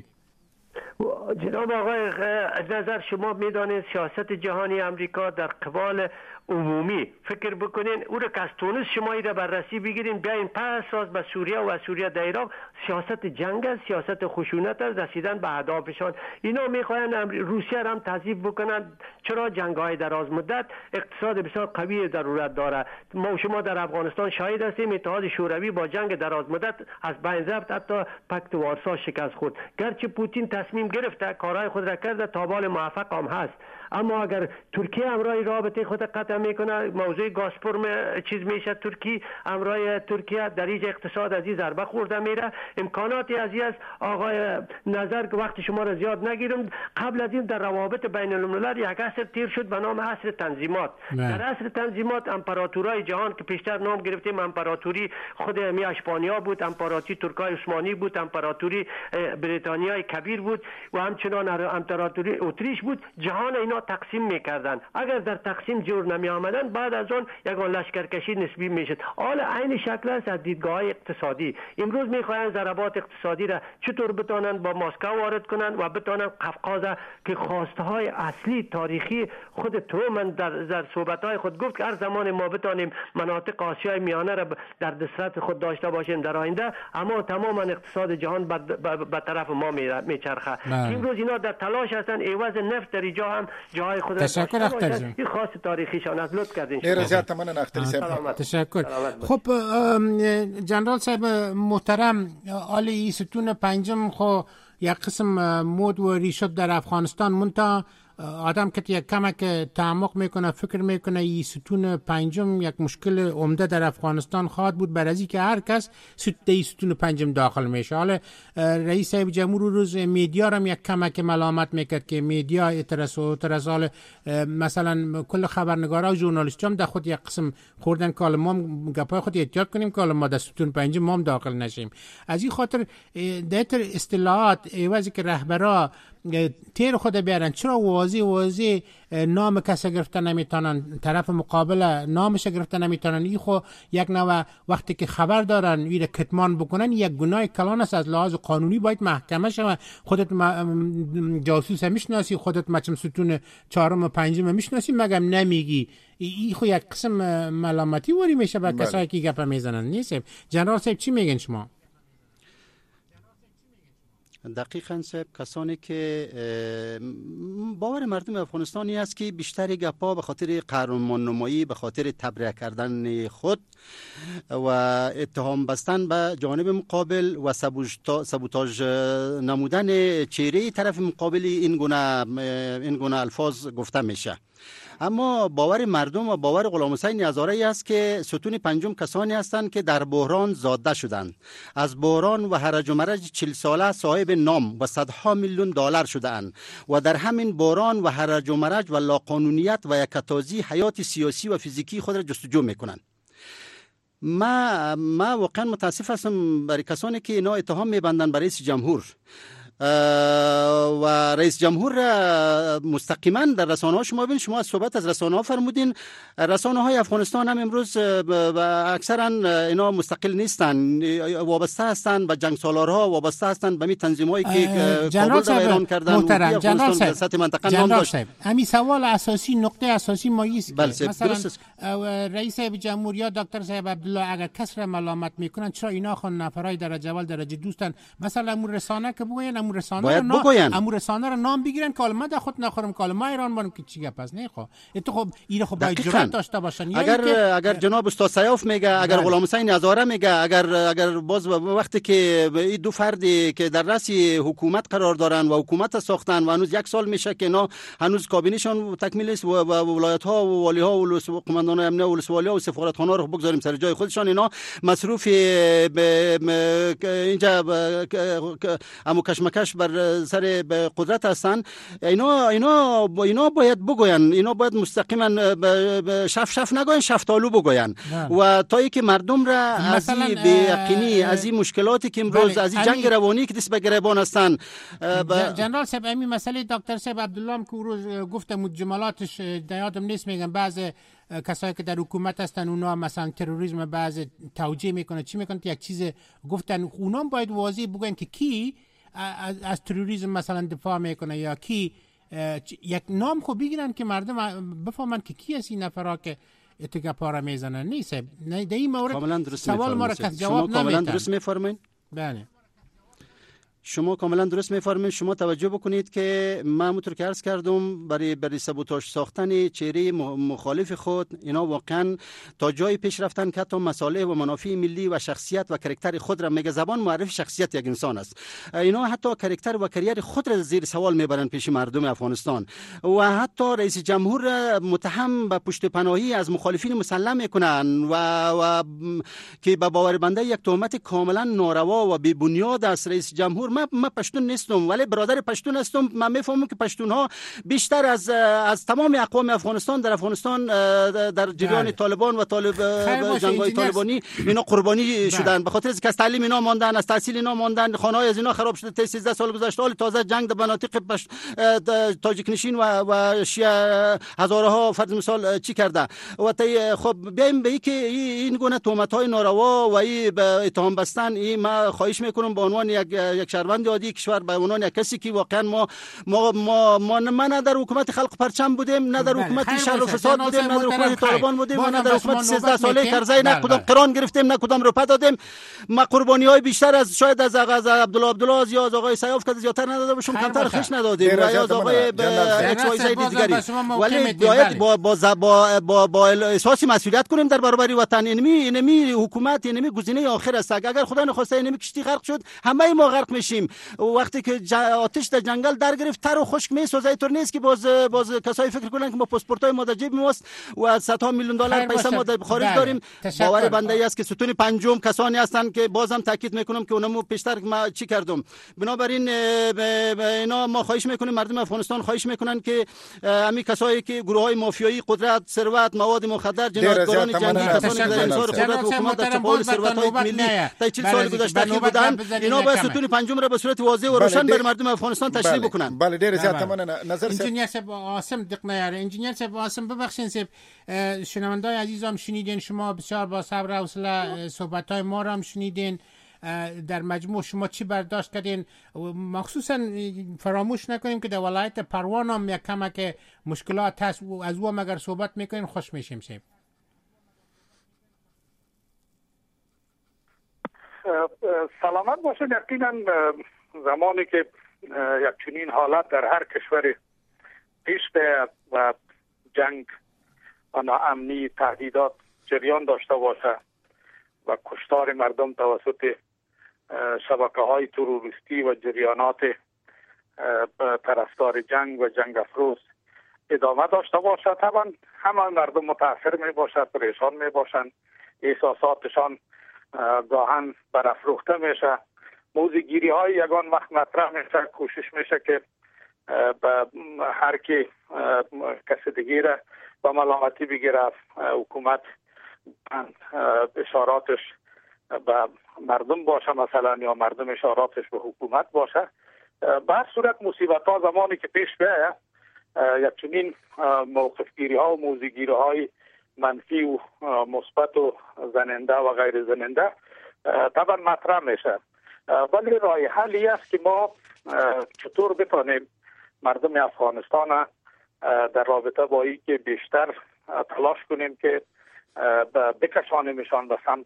جناب آقای، از نظر شما میدانید سیاست جهانی امریکا در قبال عمومی فکر بکنین، او را که از تونس شما را بررسی بگیرین، بیاین پس راست به سوریه و سوریه در عراق سیاست جنگ است، سیاست خشونت است، رسیدن به اهدافشان. اینا میخواین روسیه را هم تضعیف بکنن. چرا؟ جنگ‌های دراز مدت، اقتصاد بسیار قوی ضرورت داره. ما شما در افغانستان شاهد هستیم اتحاد شوروی با جنگ دراز مدت از بین رفت، حتی پکت وارسا شکست خورد. گرچه پوتین تصمیم گرفته کارهای خود را کرده، تابال موفق هم هست، اما اگر ترکیه همراه رابطه خود قطع میکنه، موضوع گازپرم چیز میشه، ترکیه همراه ترکیه در اینجا اقتصاد از این ضربه خورده میره. امکاناتی از این است آقای نظر که وقت شما را زیاد نگیرم، قبل از این در روابط بین الملل یک عصر تیر شد به نام عصر تنظیمات. نه. در عصر تنظیمات امپراتورای جهان که پیشتر نام گرفتیم، امپراتوری خود می اسپانیا بود، امپراتوری ترکای عثمانی بود، امپراتوری بریتانیای کبیر بود و همچنان امپراتوری اتریش بود. جهان اینا تقسیم میکردن. اگر در تقسیم جور نمی آمدن، بعد از اون یگان لشکرکشی نسبی میشد. حالا عین شکل است از دیدگاه اقتصادی. امروز میخواین ضربات اقتصادی را چطور بتونن با مسکو وارد کنن و بتونن قفقاز که خواسته های اصلی تاریخی خود ترومن در در صحبت‌های خود گفت که هر زمان ما بتونیم مناطق آسیای میانه را در دسترس خود داشته باشیم در آینده، اما تماما اقتصاد جهان به طرف ما میچرخه. امروز اینا در تلاش هستن عوض نفت در اینجا هم جای خود تشکر اختر این خاص تاریخیشان از لطف کردین. ارزیات من اختری صاحب تشکر. خب جنرال صاحب محترم، علی ستون پنجم خو یک قسم مود و ریشد در افغانستان مونتا آدم که یک کمک تعمق میکنه فکر میکنه این ستون پنجم یک مشکل عمده در افغانستان خواهد بود، برای اینکه هر کس این ستون پنجم داخل میشه. حالا رئیس صاحب جمهور روز میدیا را یک کمک ملامت میکرد که میدیا اعتراض و اعتراض، حالا مثلا کل خبرنگارا و ژورنالیست هم در خود یک قسم خوردن که ما گپای خود احتیاط کنیم که ما در ستون پنجم ما داخل نشیم. از این خاطر در اصطلاحات ایوازی که رهبرا تیر خود بیارن، چرا واضح واضح نام کسی گرفته نمیتونن، طرف مقابل نامش گرفته نمیتونن؟ این خو یک نوع وقتی که خبر دارن ویره کتمان بکنن یک گناه کلان است، از لحاظ قانونی باید محکمه شود. خودت جاسوس میشناسی، خودت مچم ستون چهارم و پنجم میشناسی، مگم نمیگی. این خو یک قسم ملامتی وری میشه به کسایی که گپ میزنن. نیست جنرال صاحب چی میگن شما؟ دقیقاً صاحب، کسانی که باور مردم افغانستانی است که بیشتر گپا به خاطر قهرمان نمایی، به خاطر تبرئه کردن خود و اتهام بستن به جانب مقابل و سبوتاژ نمودن چهره طرف مقابل این گونه این گونه الفاظ گفته میشه. اما باور مردم و باور غلام حسین هزاره است که ستون پنجم کسانی هستند که در بحران زاده شدند، از بحران و هرج و مرج چهل ساله صاحب نام و صدها میلیون دلار شدند و در همین بحران و هرج و مرج و لاقانونیت و یکتازی حیات سیاسی و فیزیکی خود را جستجو میکنند. ما ما واقعا متاسف هستم برای کسانی که اینا اتهام میبندن برای رئیس جمهور و رئیس جمهور مستقیما در رسانه ها شما ببین، شما صحبت از رسانه ها فرمودین، رسانه های افغانستان هم امروز اکثرا اینا مستقل نیستن، وابسته هستن به جنگ سالارها، وابسته هستن به می تنظیمایی که کابل رو ویران کردن. محترم جنرال صاحب، سطح منطقه نام داشت. همین سوال اساسی، نقطه اساسی ما است بله مثلا رئیس جمهور یا دکتر صاحب عبدالله اگر کس را ملامت میکنن، چرا اینا خون نفرای درجه اول درجه دوستن؟ مثلا امور رسانه که بگوین، امور رسانه باید را بگوین، امور رسانه را نام بگیرن که ما خود نخورم که ما ایران بانم که چی گپ است. نه خب تو خب ایره خب باید جرأت داشته باشن. اگر اگر جناب استاد سیاف میگه، اگر غلام حسین هزاره میگه، اگر اگر باز وقتی که این دو فردی که در رأس حکومت قرار دارن و حکومت ساختن و هنوز یک سال میشه که اینا هنوز کابینهشون تکمیل است و ولایت ها و والی ها و قماندان امنیت و ولسوالی ها و سفارت خانه رو بگذاریم سر جای خودشان، اینا مصروف اینجا امو کشمکش بر سر قدرت هستن. اینا اینا اینا باید بگوین، اینا باید مستقیما شف شف نگوین، شفتالو بگوین و تا ای که مردم را از این بی‌یقینی، از این مشکلاتی که امروز از این جنگ روانی که دست به گریبان هستن. جنرال صاحب همین مسئله دکتر صاحب عبدالله هم که روز گفتم جملاتش یادم نیست، میگن بعض کسایی که در حکومت هستن اونا مثلا تروریسم بعض توجیه میکنه چی میکنه، یک چیز گفتن اونا باید واضح بگن که کی از, از تروریسم مثلا دفاع میکنه یا کی، یک نام خو بگیرن که مردم بفهمن که کی است این نفرا که اتگا پارا میزنن. نیست نه در این مورد سوال ما را کس جواب نمیدن. کاملا درست میفرمایید. بله شما کاملا درست میفرمایید. شما توجه بکنید که من همونطور که عرض کردم برای برای سابوتاژ ساختن چهره مخالف خود اینا واقعا تا جای پیش رفتن که تا مصالح و منافع ملی و شخصیت و کاراکتر خود را میگه. زبان معرف شخصیت یک انسان است. اینا حتی کاراکتر و کریر خود را زیر سوال میبرن پیش مردم افغانستان و حتی رئیس جمهور را متهم به پشت پناهی از مخالفین مسلم میکنن و, و که به باور بنده یک تهمت کاملا ناروا و بی بنیاد است. رئیس جمهور من من پشتون نیستم ولی برادر پشتون هستم. من میفهمم که پشتون ها بیشتر از از تمام اقوام افغانستان در افغانستان در جریان طالبان و طالب جنگ‌های طالبانی اینا قربانی شدن، به خاطر اینکه از تعلیم اینا ماندن، از تحصیل اینا ماندن، خانه‌های از اینا خراب شده. سیزده سال گذشته حال تازه جنگ در مناطق پش... تاجیک نشین و و شیعه هزارها فرض مثال چی کرده و تا خب بیایم به این که این گونه تهمت‌های ناروا و این اتهام بستن، این ما خواهش میکنم به عنوان یک یک شهروند عادی کشور، به عنوان یک کسی که واقعا ما ما ما, ما نه در حکومت خلق پرچم بودیم، نه در حکومت شر و فساد بودیم، نه در حکومت طالبان بودیم و نه در حکومت سیزده ساله کرزی، نه کدام قران گرفتیم، نه کدام رپا دادیم. ما قربانی‌های بیشتر از شاید از آقای عبدالله عبدالله یا از آقای سیاف که زیاتر نداده باشیم، کمتر خش ندادیم و یا از آقای اکس وای زد دیگری. ولی باید با با با با احساس مسئولیت کنیم در برابر وطن. اینمی اینمی حکومت اینمی گزینه آخر است. اگر خدا نخواسته اینمی کشتی غرق شد همه ما غرق میشیم. وقتی که آتش در جنگل در گرفت تر و خشک میسوزه، اینطور نیست که باز باز کسایی فکر کنن که ما پاسپورتای ما در جیب ماست و صدها میلیون دلار پیسه ما در خارج داریم. باور بنده ای است که ستون پنجم کسانی هستند که بازم تاکید میکنم که اونمو پیشتر ما چی کردم. بنابراین اینا ما خواهش میکنیم، مردم افغانستان خواهش میکنن که همین کسایی که گروه های مافیایی قدرت، ثروت، مواد مخدر، جنایتکاران جنگی، کسانی که در انحصار قدرت حکومت در چپاول ثروت‌های ملی تا چهل سال گذشته کی بودن، اینا باید ستون پنجم را به صورت واضح و روشن بر مردم افغانستان تشریح بکنن. بله ډیر زیات مننه. نظر انجینیر صاحب عاصم دقیقه یاره انجینیر صاحب عاصم ببخشید صاحب شنوندای عزیزم شنیدین، شما بسیار با صبر و حوصله صحبت‌های ما را هم شنیدین. در مجموع شما چی برداشت کردین؟ مخصوصا فراموش نکنیم که در ولایت پروان هم یک کمک مشکلات هست، از او اگر صحبت میکنین خوش میشیم. صاحب سلامت باشین. یقینا زمانی که یک چنین حالت در هر کشور پیش بیاید و جنگ و ناامنی تهدیدات جریان داشته باشه و کشتار مردم توسط شبکه های تروریستی و جریانات طرفدار جنگ و جنگ افروز ادامه داشته باشه، طبعا همه مردم متاثر می باشد، پریشان می باشند، احساساتشان گاهن برافروخته میشه، موزگیری های یگان وقت مطرح میشه، کوشش میشه که به هر کی کسی دیگه را به ملامتی بگیره، حکومت اشاراتش به مردم باشه مثلا یا مردم اشاراتش به حکومت باشه. به هر صورت مصیبت ها زمانی که پیش بیاید یک چنین موقف گیری ها و موضع گیری های منفی و مثبت و زننده و غیر زننده طبعا مطرح میشه، ولی راه حلی است که ما چطور بتانیم مردم افغانستان در رابطه با این که بیشتر تلاش کنیم که بکشانیمشان به سمت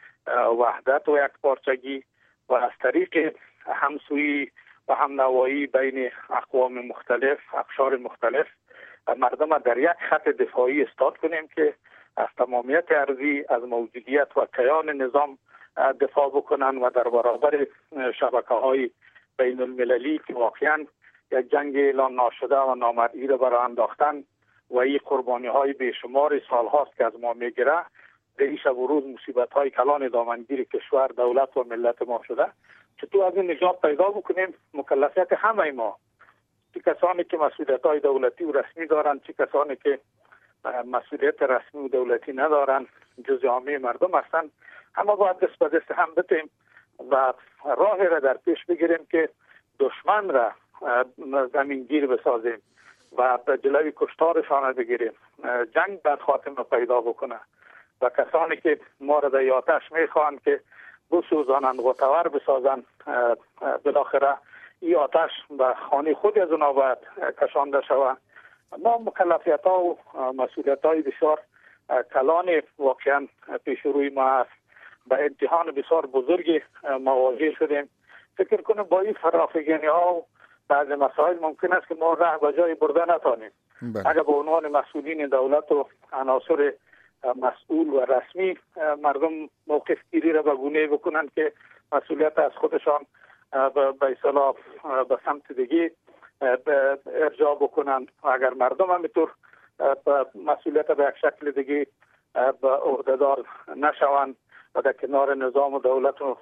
وحدت و یکپارچگی و از طریق همسویی و هم نوایی بین اقوام مختلف، اقشار مختلف مردم در یک خط دفاعی استاد کنیم که از تمامیت ارضی، از موجودیت و کیان نظام دفاع بکنن و در برابر شبکه های بین المللی که واقعا یک جنگ اعلان ناشده و نامرئی را برای انداختن و این قربانی های بیشمار سال هاست که از ما میگیره، در این شب و روز مصیبت های کلان دامنگیر کشور، دولت و ملت ما شده، چطور از این نجات پیدا بکنیم؟ مکلفیت همه ما، چه کسانی که مسئولیت های دولتی و رسمی دارن، چه کسانی که مسئولیت رسمی و دولتی ندارن، جز عامه مردم هستن، همه باید دست به دست هم بتیم و راه را در پیش بگیریم که دشمن را زمینگیر بسازیم و به جلوی کشتارشان را بگیریم. جنگ باید خاتمه پیدا بکنه و کسانی که ما را در آتش میخوان که بسوزانند و تور بسازند، بالاخره این آتش به خانه خود از اونا باید کشانده شود. ما مکلفیت ها و مسئولیت های بسیار کلان واقعا پیش روی ما است. به امتحان بسیار بزرگی مواجه شدیم. فکر کنم با این فرافکنی ها و بعض مسائل ممکن است که ما راه به جای برده نتانیم. اگر به عنوان مسئولین دولت و عناصر مسئول و رسمی مردم موقف گیری را به گونه بکنند که مسئولیت از خودشان به اصطلاح به سمت دیگه ارجاع بکنند و اگر مردم همینطور مسئولیت به یک شکل دیگه به عهدهدار نشوند و در کنار نظام و دولت و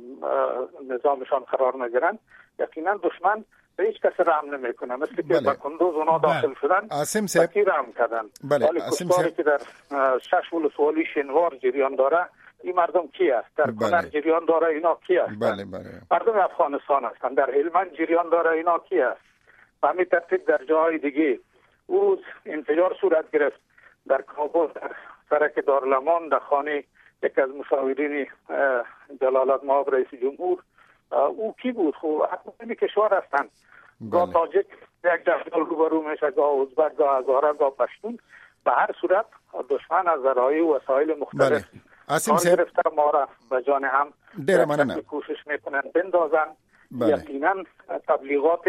نظامشان قرار نگیرند، یقینا دشمن به هیچ کس رحم نمیکنه. مثل که به کندوز اونا داخل شدن بکی رحم کردن. ولی کشتاری که در شش ولسوالی شنوار جریان داره، این مردم کی است؟ در کنر جریان داره، اینا کی است؟ بله بله. مردم افغانستان هستند. در هلمند جریان داره، اینا کی است؟ و همین ترتیب در جاهای دیگه. او روز انفجار صورت گرفت در کابل، در سرک دارالمان، در خانه یک از مشاورین جلالت مآب رئیس جمهور. او کی بود؟ خب حکومت کشور هستند. گاه تاجک یک جنگل روبرو میشه، گاه ازبک، گاه هزاره، گاه پشتون. به هر صورت دشمن از ذرایع و وسایل مختلف عاصم صاحب گرفته ما را به جان هم ډیره مننه کوشش میکنن بندازن. یقینا تبلیغات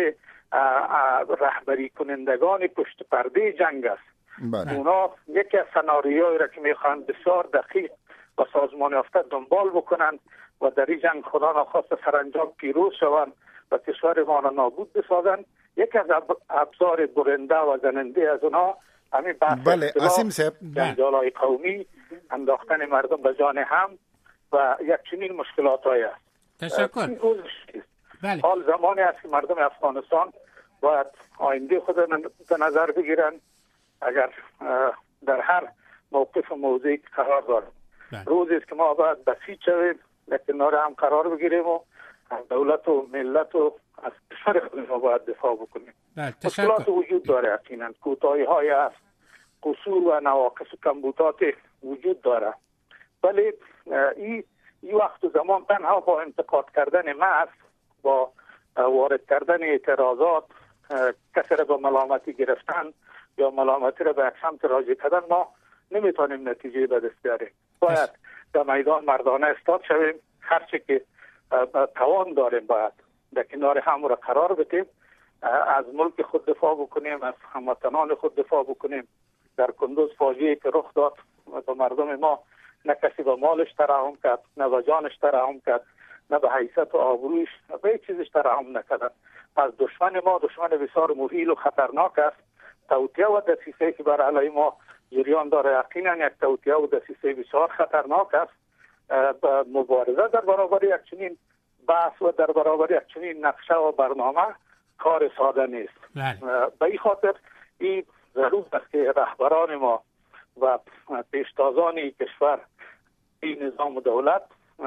رهبری کنندگان پشت پرده جنگ است. بله. اونا یکی از سناریوهایی را که میخوان بسیار دقیق و سازمان یافته دنبال بکنن و در این جنگ خدا نخواست سرانجام پیروز شوند و کشور ما را نابود بسازن. یکی از ابزار برنده و زننده از اونا همین بحث بله عاصم صاحب جنجال‌های قومی، انداختن مردم به جان هم و یک چنین مشکلات های است. تشکر. بله. حال زمانی است که مردم افغانستان باید آینده خود در نظر بگیرن. اگر در هر موقف و موضعی قرار داریم، روزی است که ما باید بسیج شویم، در کنار هم قرار بگیریم و از دولت و ملت و از کشور خود ما باید دفاع بکنیم. مشکلات وجود داره، یقینا کوتاهی های است، قصور و نواقص و کمبودات وجود داره، ولی این این وقت و زمان تنها با انتقاد کردن محض، با وارد کردن اعتراضات، کسی را به ملامتی گرفتن یا ملامتی را به یک سمت راجع کردن ما نمیتونیم نتیجه به دست بیاریم. باید در میدان مردانه استاد شویم، هرچی که توان داریم باید در کنار هم را قرار بدیم، از ملک خود دفاع بکنیم، از هموطنان خود دفاع بکنیم. در کندوز فاجعه‌ای که رخ داد و مردم ما نه کسی به مالش ترحم کرد، نه به جانش ترحم کرد، نه به حیثیت و آبرویش به هیچ چیزش ترحم نکردن. پس دشمن ما دشمن بسیار مهیل و خطرناک است. توطئه و دسیسه که بر علیه ما جریان داره یقینا یک توطئه و دسیسه بسیار خطرناک است. مبارزه در برابر یک چنین بحث و در برابر یک چنین نقشه و برنامه کار ساده نیست. به این خاطر این ضرور است که رهبران ما و پیشتازان کشور این نظام دولت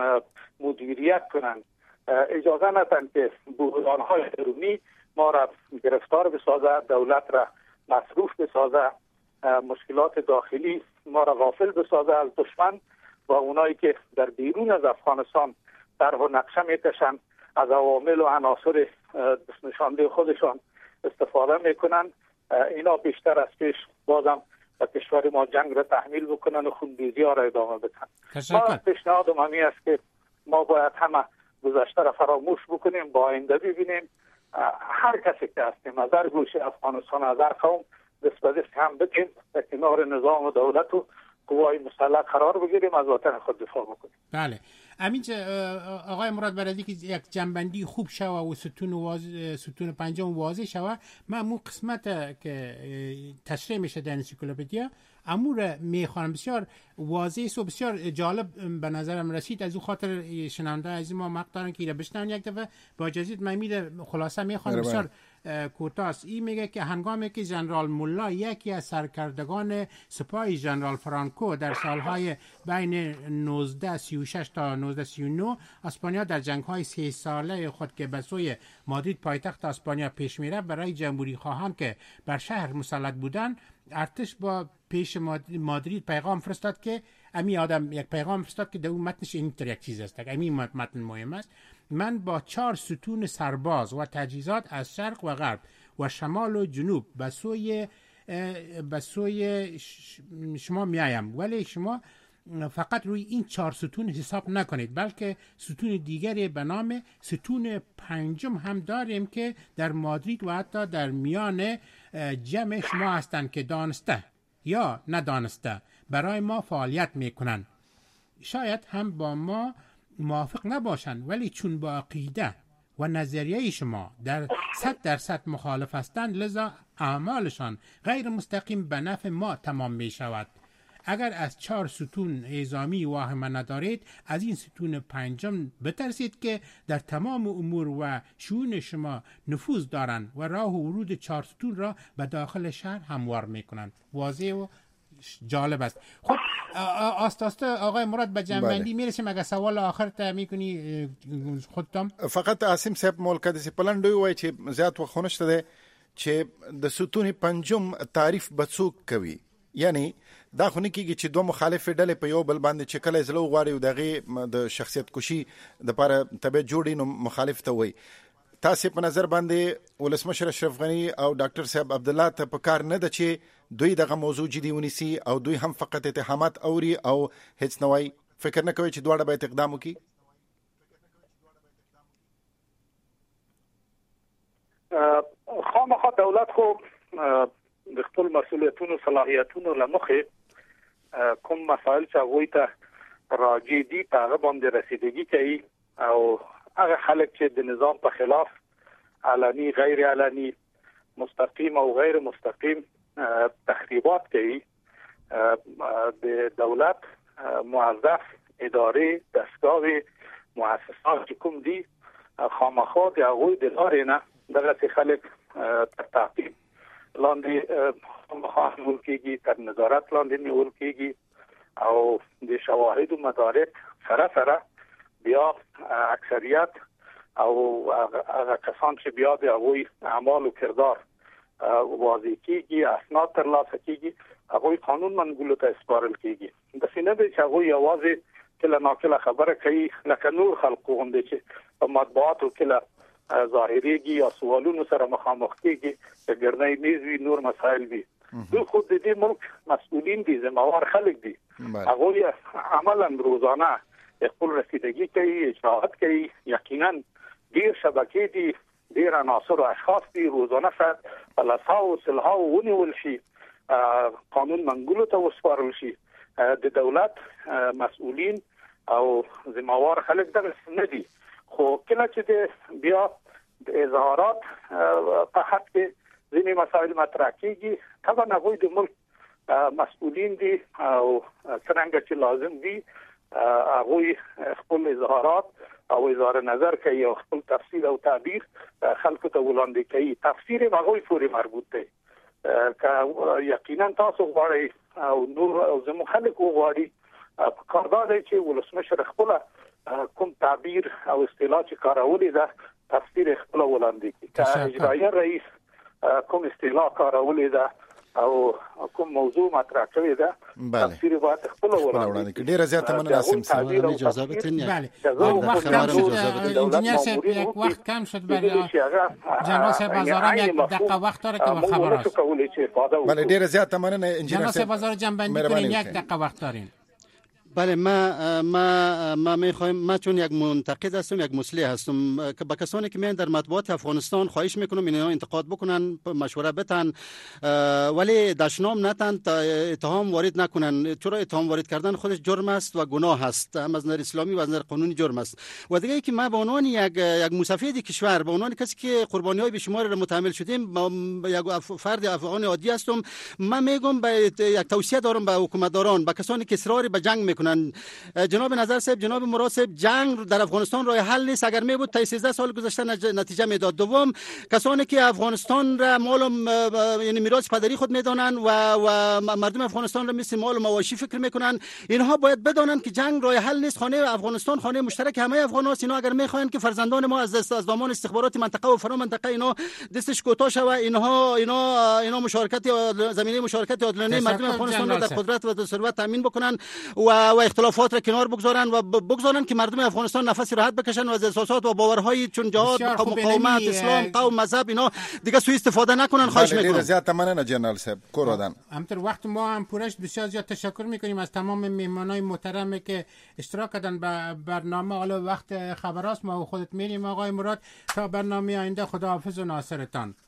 مدیریت کنند، اجازه ندن که بحران‌های درونی ما را گرفتار بسازه، دولت را مصروف بسازه، مشکلات داخلی ما را غافل بسازه از دشمن و اونایی که در بیرون از افغانستان طرح و نقشه میکشند از عوامل و عناصر نشانده خودشان استفاده میکنند. اینا بیشتر از پیش بازم و کشور ما جنگ را تحمیل بکنن و خونریزی ها را ادامه بدن. ما پیشنهادم همی است که ما باید همه گذشته را فراموش بکنیم، با آینده ببینیم. هر کسی که هستیم از هر گوشه افغانستان، از هر قوم دست به دست هم بکنیم در کنار نظام و دولت و قوای مسلح قرار بگیریم، از وطن خود دفاع بکنیم. بله. امین آقای مراد برادی که یک جنبندی خوب شوه و ستون واز... ستون پنجم واضح شوه، من امون قسمت که تشریح میشه در انسیکلوپدیا امور میخوانم بسیار واضح و بسیار جالب به نظرم رسید. از او خاطر شنونده از ما مقدارن که ایره بشنون یک دفعه با اجازت من میره خلاصه میخوانم بسیار کوتاه. این میگه که هنگامی که ژنرال مولا یکی از سرکردگان سپاه ژنرال فرانکو در سالهای بین نوزده سی و شش تا نوزده سی و نه اسپانیا در جنگ‌های سه ساله خود که به سوی مادرید پایتخت اسپانیا پیش میره برای جمهوری خواهان که بر شهر مسلط بودند، ارتش با پیش مادرید پیغام فرستاد که امی آدم یک پیغام فرستاد که در اون متنش اینطور یک چیز است، امی متن مهم است: من با چهار ستون سرباز و تجهیزات از شرق و غرب و شمال و جنوب به سوی به سوی شما میایم، ولی شما فقط روی این چهار ستون حساب نکنید، بلکه ستون دیگری به نام ستون پنجم هم داریم که در مادرید و حتی در میان جمع شما هستند که دانسته یا ندانسته برای ما فعالیت میکنن. شاید هم با ما موافق نباشند، ولی چون با عقیده و نظریه شما در صد درصد مخالف هستند، لذا اعمالشان غیر مستقیم به نفع ما تمام می شود. اگر از چهار ستون نظامی واهمه ندارید، از این ستون پنجم بترسید که در تمام امور و شؤون شما نفوذ دارند و راه ورود چهار ستون را به داخل شهر هموار میکنند. واضح و جالب است. خب آستاسته آقای مراد به جنبندی میرسیم. اگر سوال آخر ته میکنی خودتم. فقط عاصم صاحب مولکه د سپلند وای چې زیات وخت نشته ده چې د ستون پنجم تعریف بڅوک کوي، یعنی دا خو نه کېږي چې دوه مخالف ډلې په یو بل باندې چې کله زلو غواړي او دغه د شخصیت کشي د لپاره طبيعت جوړي نو مخالف ته وای. تاسو په نظر باندې ولسمشر اشرف غنی او ډاکټر صاحب عبد الله ته په کار نه ده چې دوی دغه موضوع جدي ونیسي او دوی هم فقط اتهامات اوري او هیڅ نوای فکر نه کوي چې دواړه به اقدام وکړي؟ خامخا دولت خو د خپل مسؤلیتونو صلاحیتونو لمخې کوم مسائل چې هغوی ته راجع دي په هغه باندې رسیدګي کوي او هغه خلک چې د نظام په خلاف علني غیر علني مستقیم او غیر مستقیم تخریبات کوي، د دولت موظف اداره دستگاه مؤسسات کوم دي خامخا د هغوی د لارې نه دغه خلک تر تعقیب لاندې خامخا نیول کېږي، تر نظارت لاندې نیول کېږي او د شواهد و مدارک سره سره بیا اکثریت او هغه کسان چې بیا د هغوی اعمال و کردار واضح کېږي، اسناد ترلاسه کېږي، هغوی قانون منګولو ته سپارل کېږي. داسې نه دی چې هغوی یوازې کله ناکله خبره کوي لکه نور خلکو غوندې چې په مطبوعاتو کله ظاهریږي یا سوالونو سره مخامخ کېږي، چې ګرنۍ میز وي، نور مسایل وي. دوی خود د دې ملک مسئولین دي، ذمہوار خلک دي. هغوی عملا روزانه خپل رسیدګي کوي، اجراءات کوي. یقینا ډیر شبکې دي، ډیر عناصر او اشخاص دي، روزانه سات پلاساو سلهاو ونیول شي، قانون منګولو ته وسپارل شي. د دولت مسئولین او ذمہوار خلک دغه نه دي. خو کله چې د بیا د اظهارات په حق کې ځینې مسایل مطرح کېږي، طبعا هغوی د ملک مسئولین دي او څرنګه چې لازم دي هغوی خپل اظهارات او اظهار نظر کوي او خپل تفسیر او تعبیر خلکو ته وړاندې کوي. تفسیر هغوی پورې مربوط دی. که یقینا تاسو غواړئ او نور زموږ خلک وغواړي په کار دا دی چې ولسمشر خپل کوم تعبیر او اصطلاح چې کارولې ده تفسیر خپل وړاندې کړي که اجرایه رئیس کوم اصطلاح کارولې ده او کوم موضوع مطرح کړی ده تفسیر باید خپل وړاندې کړي. ډیره زیاته مننه سم اجازه بدین. بله انجینیر صاحب یک وقت کم شد برای جناب صاحب هزارم یک دقیقه وقت داره که خبر است. بله ډیره زیاته مننه انجینیر صاحب هزار جنبندی کنین یک دقیقه وقت دارین. بله ما ما ما میخوایم ما چون یک منتقد هستم یک مصلح هستم که با کسانی که میان در مطبوعات افغانستان خواهش میکنم اینا انتقاد بکنن مشوره بتن ولی دشنام نتن تا اتهام وارد نکنن چرا اتهام وارد کردن خودش جرم است و گناه است هم از نظر اسلامی و از نظر قانونی جرم است و دیگه ای که ما به عنوان یک یک مستفید کشور به عنوان کسی که قربانی های بیشمار را متحمل شدیم یک فرد افغان عادی هستم من میگم به یک توصیه دارم به حکومتداران به کسانی که اصرار به جنگ میکنن جناب نظر صاحب جناب مراد صاحب جنگ در افغانستان راه حل نیست اگر می بود تا سیزده سال گذشته نتیجه میداد. دوم کسانی که افغانستان را مال یعنی میراث پدری خود میدانند و و مردم افغانستان را مثل مال و مواشی فکر میکنن اینها باید بدانند که جنگ راه حل نیست. خانه افغانستان خانه مشترک همه افغان است. اینا اگر میخواین که فرزندان ما از دست از دامان استخبارات منطقه و فرا منطقه اینا دستش کوتاه شوه اینها اینا اینا مشارکت زمینه مشارکت عادلانه مردم افغانستان را در قدرت و ثروت تامین بکنن و و اختلافات را کنار بگذارن و بگذارن که مردم افغانستان نفسی راحت بکشن و از احساسات و باورهای چون جهاد مقاومت اسلام قوم مذهب اینا دیگه سوء استفاده نکنن. خواهش میکنم. زیاد مننه جنرال صاحب کورادن. همطور وقت ما هم پورش بسیار زیاد تشکر میکنیم از تمام مهمانای محترمی که اشتراک کردن به برنامه. حالا وقت خبراست ما خودت میریم آقای مراد تا برنامه آینده. خداحافظ و ناصرتان.